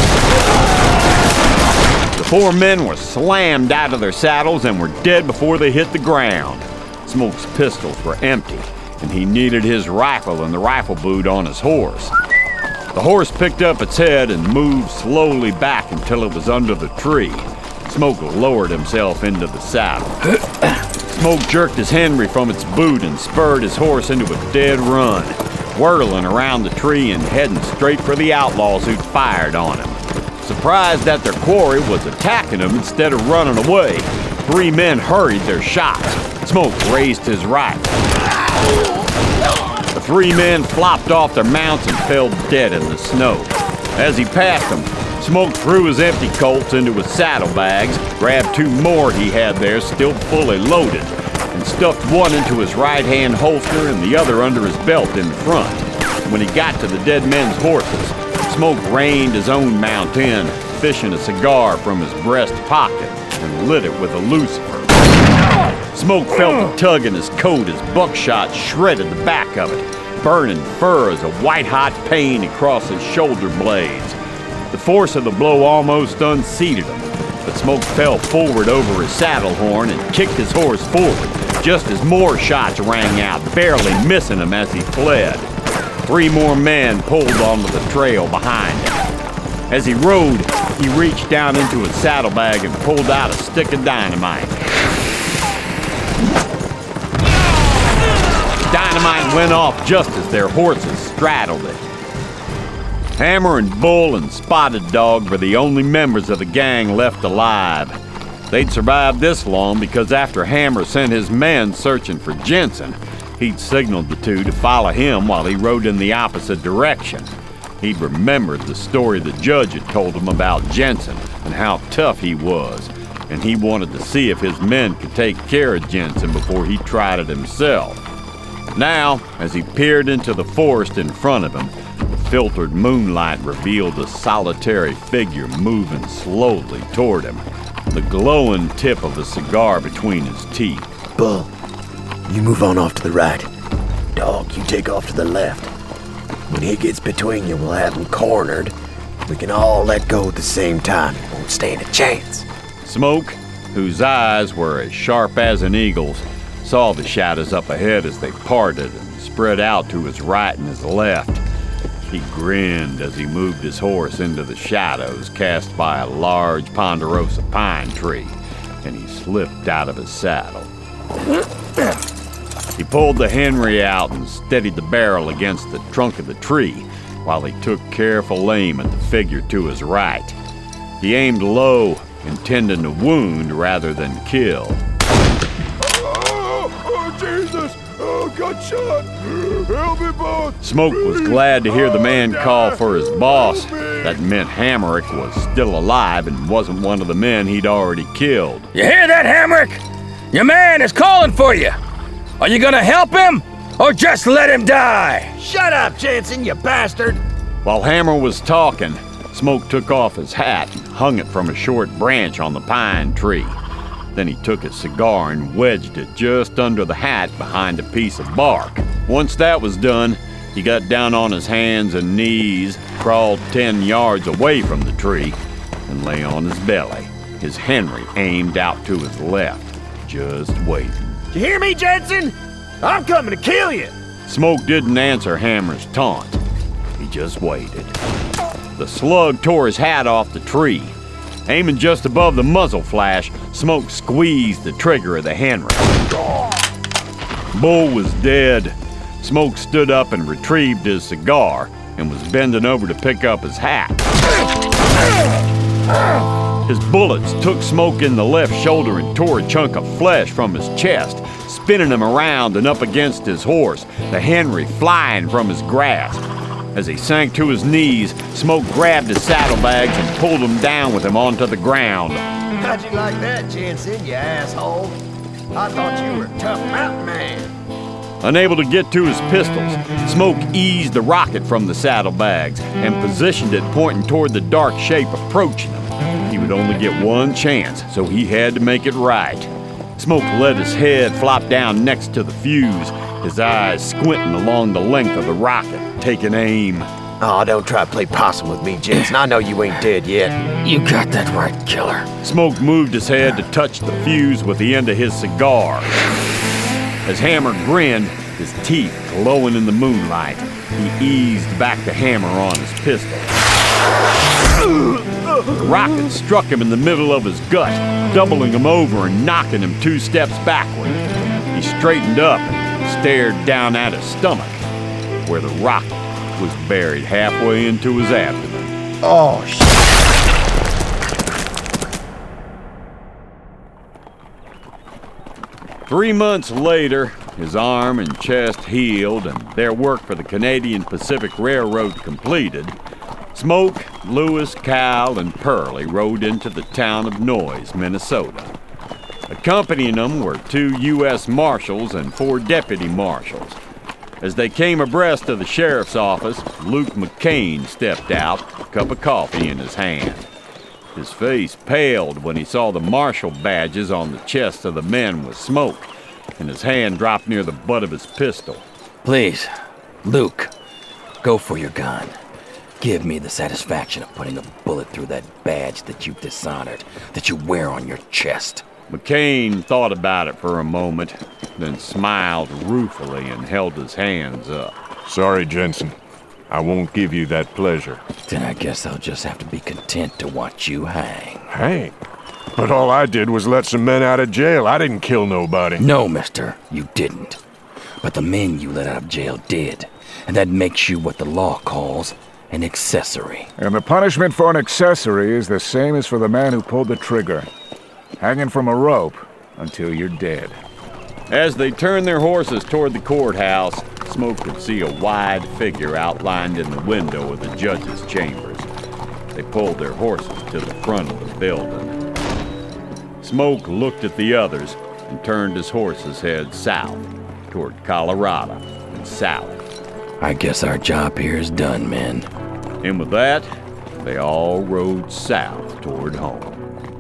The four men were slammed out of their saddles and were dead before they hit the ground. Smoke's pistols were empty, and he needed his rifle and the rifle boot on his horse. The horse picked up its head and moved slowly back until it was under the tree. Smoke lowered himself into the saddle. Smoke jerked his Henry from its boot and spurred his horse into a dead run, whirling around the tree and heading straight for the outlaws who'd fired on him. Surprised that their quarry was attacking him instead of running away, three men hurried their shots. Smoke raised his rifle. The three men flopped off their mounts and fell dead in the snow. As he passed them, Smoke threw his empty Colts into his saddlebags, grabbed two more he had there still fully loaded, and stuffed one into his right-hand holster and the other under his belt in front. When he got to the dead men's horses, Smoke reined his own mount in, fishing a cigar from his breast pocket, and lit it with a lucifer. Smoke felt the tug in his coat as buckshot shredded the back of it, burning fur as a white-hot pain across his shoulder blades. The force of the blow almost unseated him, but Smoke fell forward over his saddle horn and kicked his horse forward, just as more shots rang out, barely missing him as he fled. Three more men pulled onto the trail behind him. As he rode, he reached down into his saddlebag and pulled out a stick of dynamite. Dynamite went off just as their horses straddled it. Hammer and Bull and Spotted Dog were the only members of the gang left alive. They'd survived this long because after Hammer sent his men searching for Jensen, he'd signaled the two to follow him while he rode in the opposite direction. He'd remembered the story the judge had told him about Jensen and how tough he was, and he wanted to see if his men could take care of Jensen before he tried it himself. Now, as he peered into the forest in front of him, the filtered moonlight revealed a solitary figure moving slowly toward him, the glowing tip of a cigar between his teeth. Bull, you move on off to the right. Dog, you take off to the left. When he gets between you, we'll have him cornered. We can all let go at the same time. Won't stand a chance. Smoke, whose eyes were as sharp as an eagle's, saw the shadows up ahead as they parted and spread out to his right and his left. He grinned as he moved his horse into the shadows cast by a large ponderosa pine tree, and he slipped out of his saddle. He pulled the Henry out and steadied the barrel against the trunk of the tree while he took careful aim at the figure to his right. He aimed low, intending to wound rather than kill. Oh, oh Jesus! Oh, got shot! Help me, boss! Smoke was glad to hear the man call for his boss, That meant Hamrick was still alive and wasn't one of the men he'd already killed. You hear that, Hamrick? Your man is calling for you. Are you gonna help him, or just let him die? Shut up, Jensen, you bastard! While Hammer was talking, Smoke took off his hat and hung it from a short branch on the pine tree. Then he took his cigar and wedged it just under the hat behind a piece of bark. Once that was done, he got down on his hands and knees, crawled ten yards away from the tree, and lay on his belly, his Henry aimed out to his left, just waiting. You hear me, Jensen? I'm coming to kill you! Smoke didn't answer Hammer's taunt. He just waited. The slug tore his hat off the tree. Aiming just above the muzzle flash, Smoke squeezed the trigger of the Henry. Bull was dead. Smoke stood up and retrieved his cigar and was bending over to pick up his hat. His bullets took Smoke in the left shoulder and tore a chunk of flesh from his chest, spinning him around and up against his horse, the Henry flying from his grasp. As he sank to his knees, Smoke grabbed his saddlebags and pulled him down with him onto the ground. How'd you like that, Jensen, you asshole? I thought you were a tough mountain man. Unable to get to his pistols, Smoke eased the rocket from the saddlebags and positioned it pointing toward the dark shape approaching him. He would only get one chance, so he had to make it right. Smoke let his head flop down next to the fuse, his eyes squinting along the length of the rocket, taking aim. Oh, don't try to play possum with me, Jensen. I know you ain't dead yet. You got that right, killer. Smoke moved his head to touch the fuse with the end of his cigar. As Hammer grinned, his teeth glowing in the moonlight, he eased back the hammer on his pistol. The rocket struck him in the middle of his gut, doubling him over and knocking him two steps backward. He straightened up and stared down at his stomach, where the rocket was buried halfway into his abdomen. Oh, shit. Three months later, his arm and chest healed and their work for the Canadian Pacific Railroad completed, Smoke, Lewis, Kyle, and Pearlie rode into the town of Noyes, Minnesota. Accompanying them were two U S Marshals and four Deputy Marshals. As they came abreast of the sheriff's office, Luke McCain stepped out, a cup of coffee in his hand. His face paled when he saw the marshal badges on the chests of the men with Smoke, and his hand dropped near the butt of his pistol. Please, Luke, go for your gun. Give me the satisfaction of putting a bullet through that badge that you've dishonored, that you wear on your chest. McCain thought about it for a moment, then smiled ruefully and held his hands up. Sorry, Jensen. I won't give you that pleasure. Then I guess I'll just have to be content to watch you hang. Hang? But all I did was let some men out of jail. I didn't kill nobody. No, mister, you didn't. But the men you let out of jail did. And that makes you what the law calls an accessory. And the punishment for an accessory is the same as for the man who pulled the trigger. Hanging from a rope until you're dead. As they turned their horses toward the courthouse, Smoke could see a wide figure outlined in the window of the judge's chambers. They pulled their horses to the front of the building. Smoke looked at the others and turned his horse's head south, toward Colorado and Sally. I guess our job here is done, men. And with that, they all rode south toward home.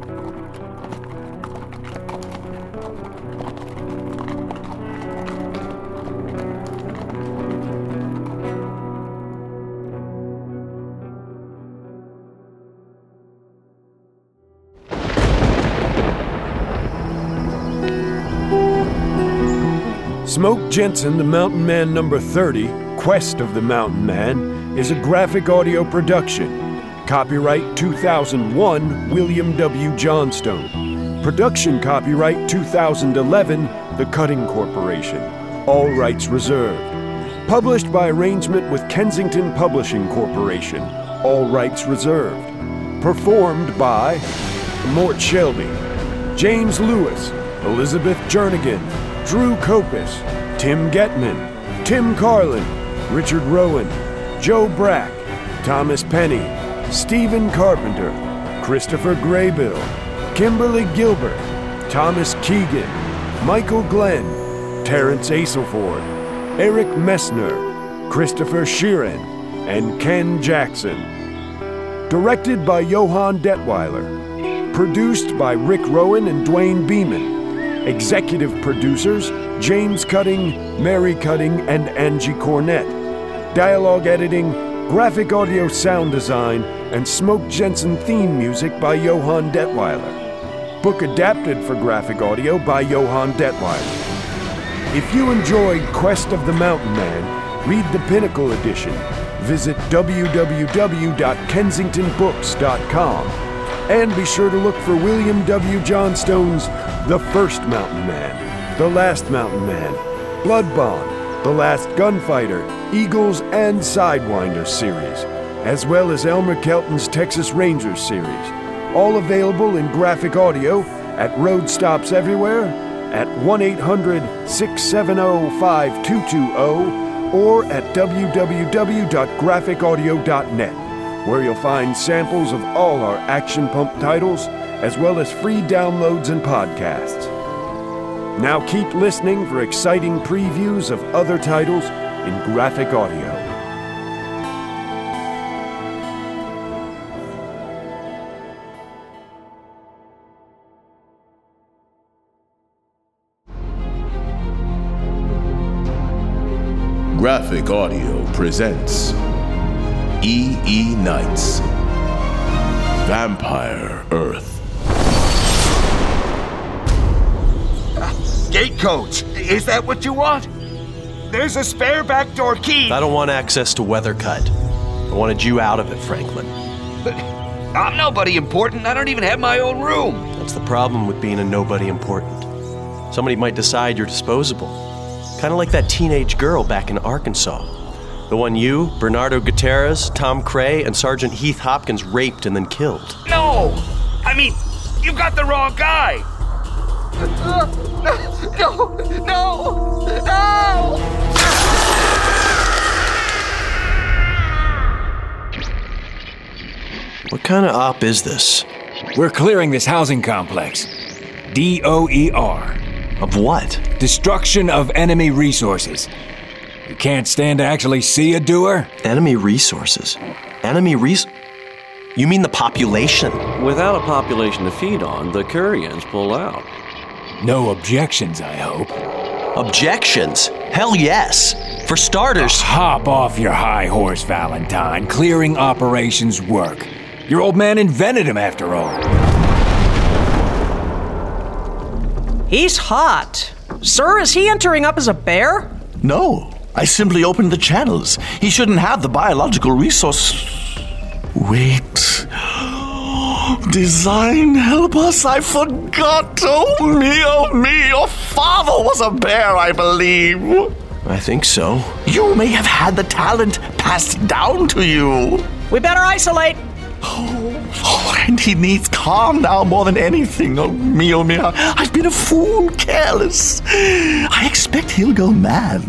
Smoke Jensen, the Mountain Man number thirty, Quest of the Mountain Man, is a graphic audio production. Copyright two thousand one, William W. Johnstone. Production copyright two thousand eleven, The Cutting Corporation. All rights reserved. Published by arrangement with Kensington Publishing Corporation. All rights reserved. Performed by Mort Shelby, James Lewis, Elizabeth Jernigan, Drew Copus, Tim Getman, Tim Carlin, Richard Rowan, Joe Brack, Thomas Penny, Stephen Carpenter, Christopher Graybill, Kimberly Gilbert, Thomas Keegan, Michael Glenn, Terrence Aselford, Eric Messner, Christopher Sheeran, and Ken Jackson. Directed by Johann Detweiler. Produced by Rick Rowan and Dwayne Beeman. Executive producers James Cutting, Mary Cutting, and Angie Cornett. Dialogue editing, graphic audio sound design, and Smoke Jensen theme music by Johann Detweiler. Book adapted for graphic audio by Johann Detweiler. If you enjoyed Quest of the Mountain Man, read the Pinnacle Edition. Visit w w w dot kensington books dot com. And be sure to look for William W. Johnstone's The First Mountain Man, The Last Mountain Man, Blood Bond, The Last Gunfighter, Eagles, and Sidewinder series, as well as Elmer Kelton's Texas Rangers series, all available in graphic audio at Road Stops Everywhere, at one eight hundred, six seven zero, five two two zero, or at w w w dot graphic audio dot net, where you'll find samples of all our Action Pump titles, as well as free downloads and podcasts. Now keep listening for exciting previews of other titles in graphic audio. Graphic Audio presents E E. Nights, Vampire Earth. Uh, gate codes, is that what you want? There's a spare backdoor key. I don't want access to Weathercut. I wanted you out of it, Franklin. But I'm nobody important. I don't even have my own room. That's the problem with being a nobody important. Somebody might decide you're disposable. Kind of like that teenage girl back in Arkansas. The one you, Bernardo Gutierrez, Tom Cray, and Sergeant Heath Hopkins raped and then killed. No! I mean, you got the wrong guy! Uh, no! No! No! What kind of op is this? We're clearing this housing complex. D O E R. Of what? Destruction of enemy resources. You can't stand to actually see a doer? Enemy resources? Enemy res... You mean the population? Without a population to feed on, the Curians pull out. No objections, I hope. Objections? Hell yes. For starters... Oh, hop off your high horse, Valentine. Clearing operations work. Your old man invented them, after all. He's hot. Sir, is he entering up as a bear? No, I simply opened the channels. He shouldn't have the biological resource. Wait. Design, help us, I forgot. Oh me, oh me, your father was a bear, I believe. I think so. You may have had the talent passed down to you. We better isolate. Oh, oh, and he needs calm now more than anything. Oh, me, oh, me. I've been a fool, careless. I expect he'll go mad.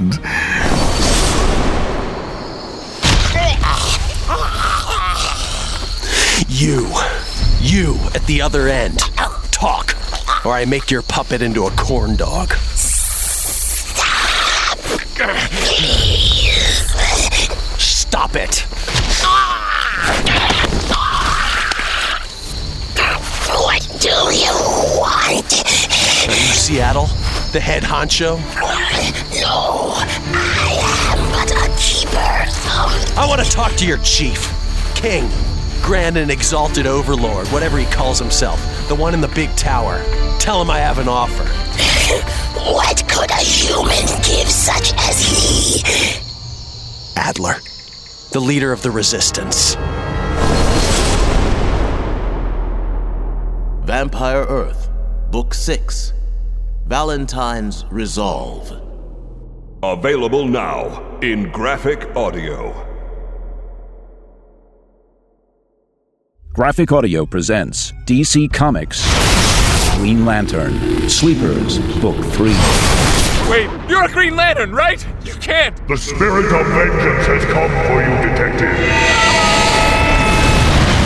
You. You at the other end. Talk, or I make your puppet into a corn dog. Stop it. What do you want? Are you Seattle? The head honcho? No, I am but a keeper. I want to talk to your chief. King. Grand and exalted overlord, whatever he calls himself. The one in the big tower. Tell him I have an offer. What could a human give such as he? Adler. The leader of the resistance. Vampire Earth, Book six, Valentine's Resolve. Available now in graphic audio. Graphic Audio presents D C Comics Green Lantern, Sleepers, Book three. Wait, you're a Green Lantern, right? You can't! The spirit of vengeance has come for you, Detective.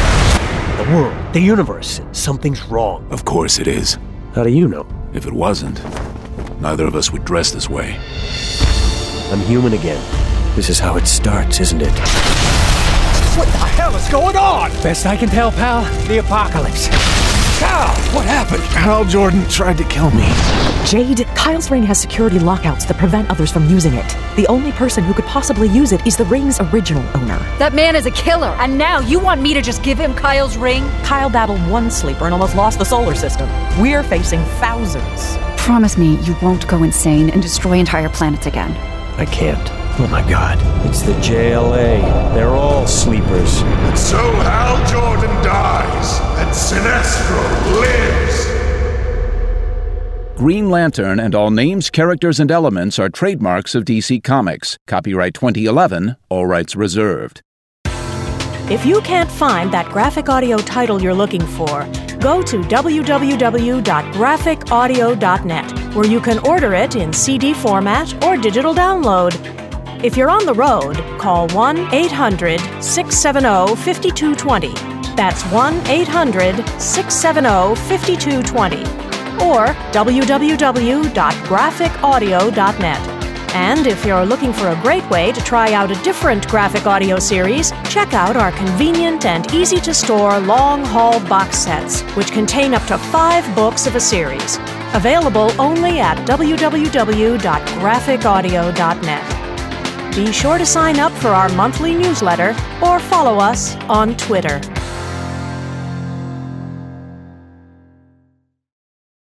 the world, the universe. Something's wrong. Of course it is. How do you know? If it wasn't, neither of us would dress this way. I'm human again. This is how it starts, isn't it? What the hell is going on? Best I can tell, pal, the apocalypse. Cal, what happened? Hal Jordan tried to kill me. Jade, Kyle's ring has security lockouts that prevent others from using it. The only person who could possibly use it is the ring's original owner. That man is a killer, and now you want me to just give him Kyle's ring? Kyle battled one sleeper and almost lost the solar system. We're facing thousands. Promise me you won't go insane and destroy entire planets again. I can't. Oh my god. It's the J L A. They're all sleepers. And so Hal Jordan dies, and Sinestro lives. Green Lantern and all names, characters, and elements are trademarks of D C Comics. Copyright twenty eleven, all rights reserved. If you can't find that graphic audio title you're looking for, go to w w w dot graphic audio dot net, where you can order it in C D format or digital download. If you're on the road, call one eight hundred six seven zero five two two zero. That's one eight hundred six seven zero five two two zero. Or w w w dot graphic audio dot net. And if you're looking for a great way to try out a different graphic audio series, check out our convenient and easy-to-store long-haul box sets, which contain up to five books of a series. Available only at w w w dot graphic audio dot net. Be sure to sign up for our monthly newsletter or follow us on Twitter.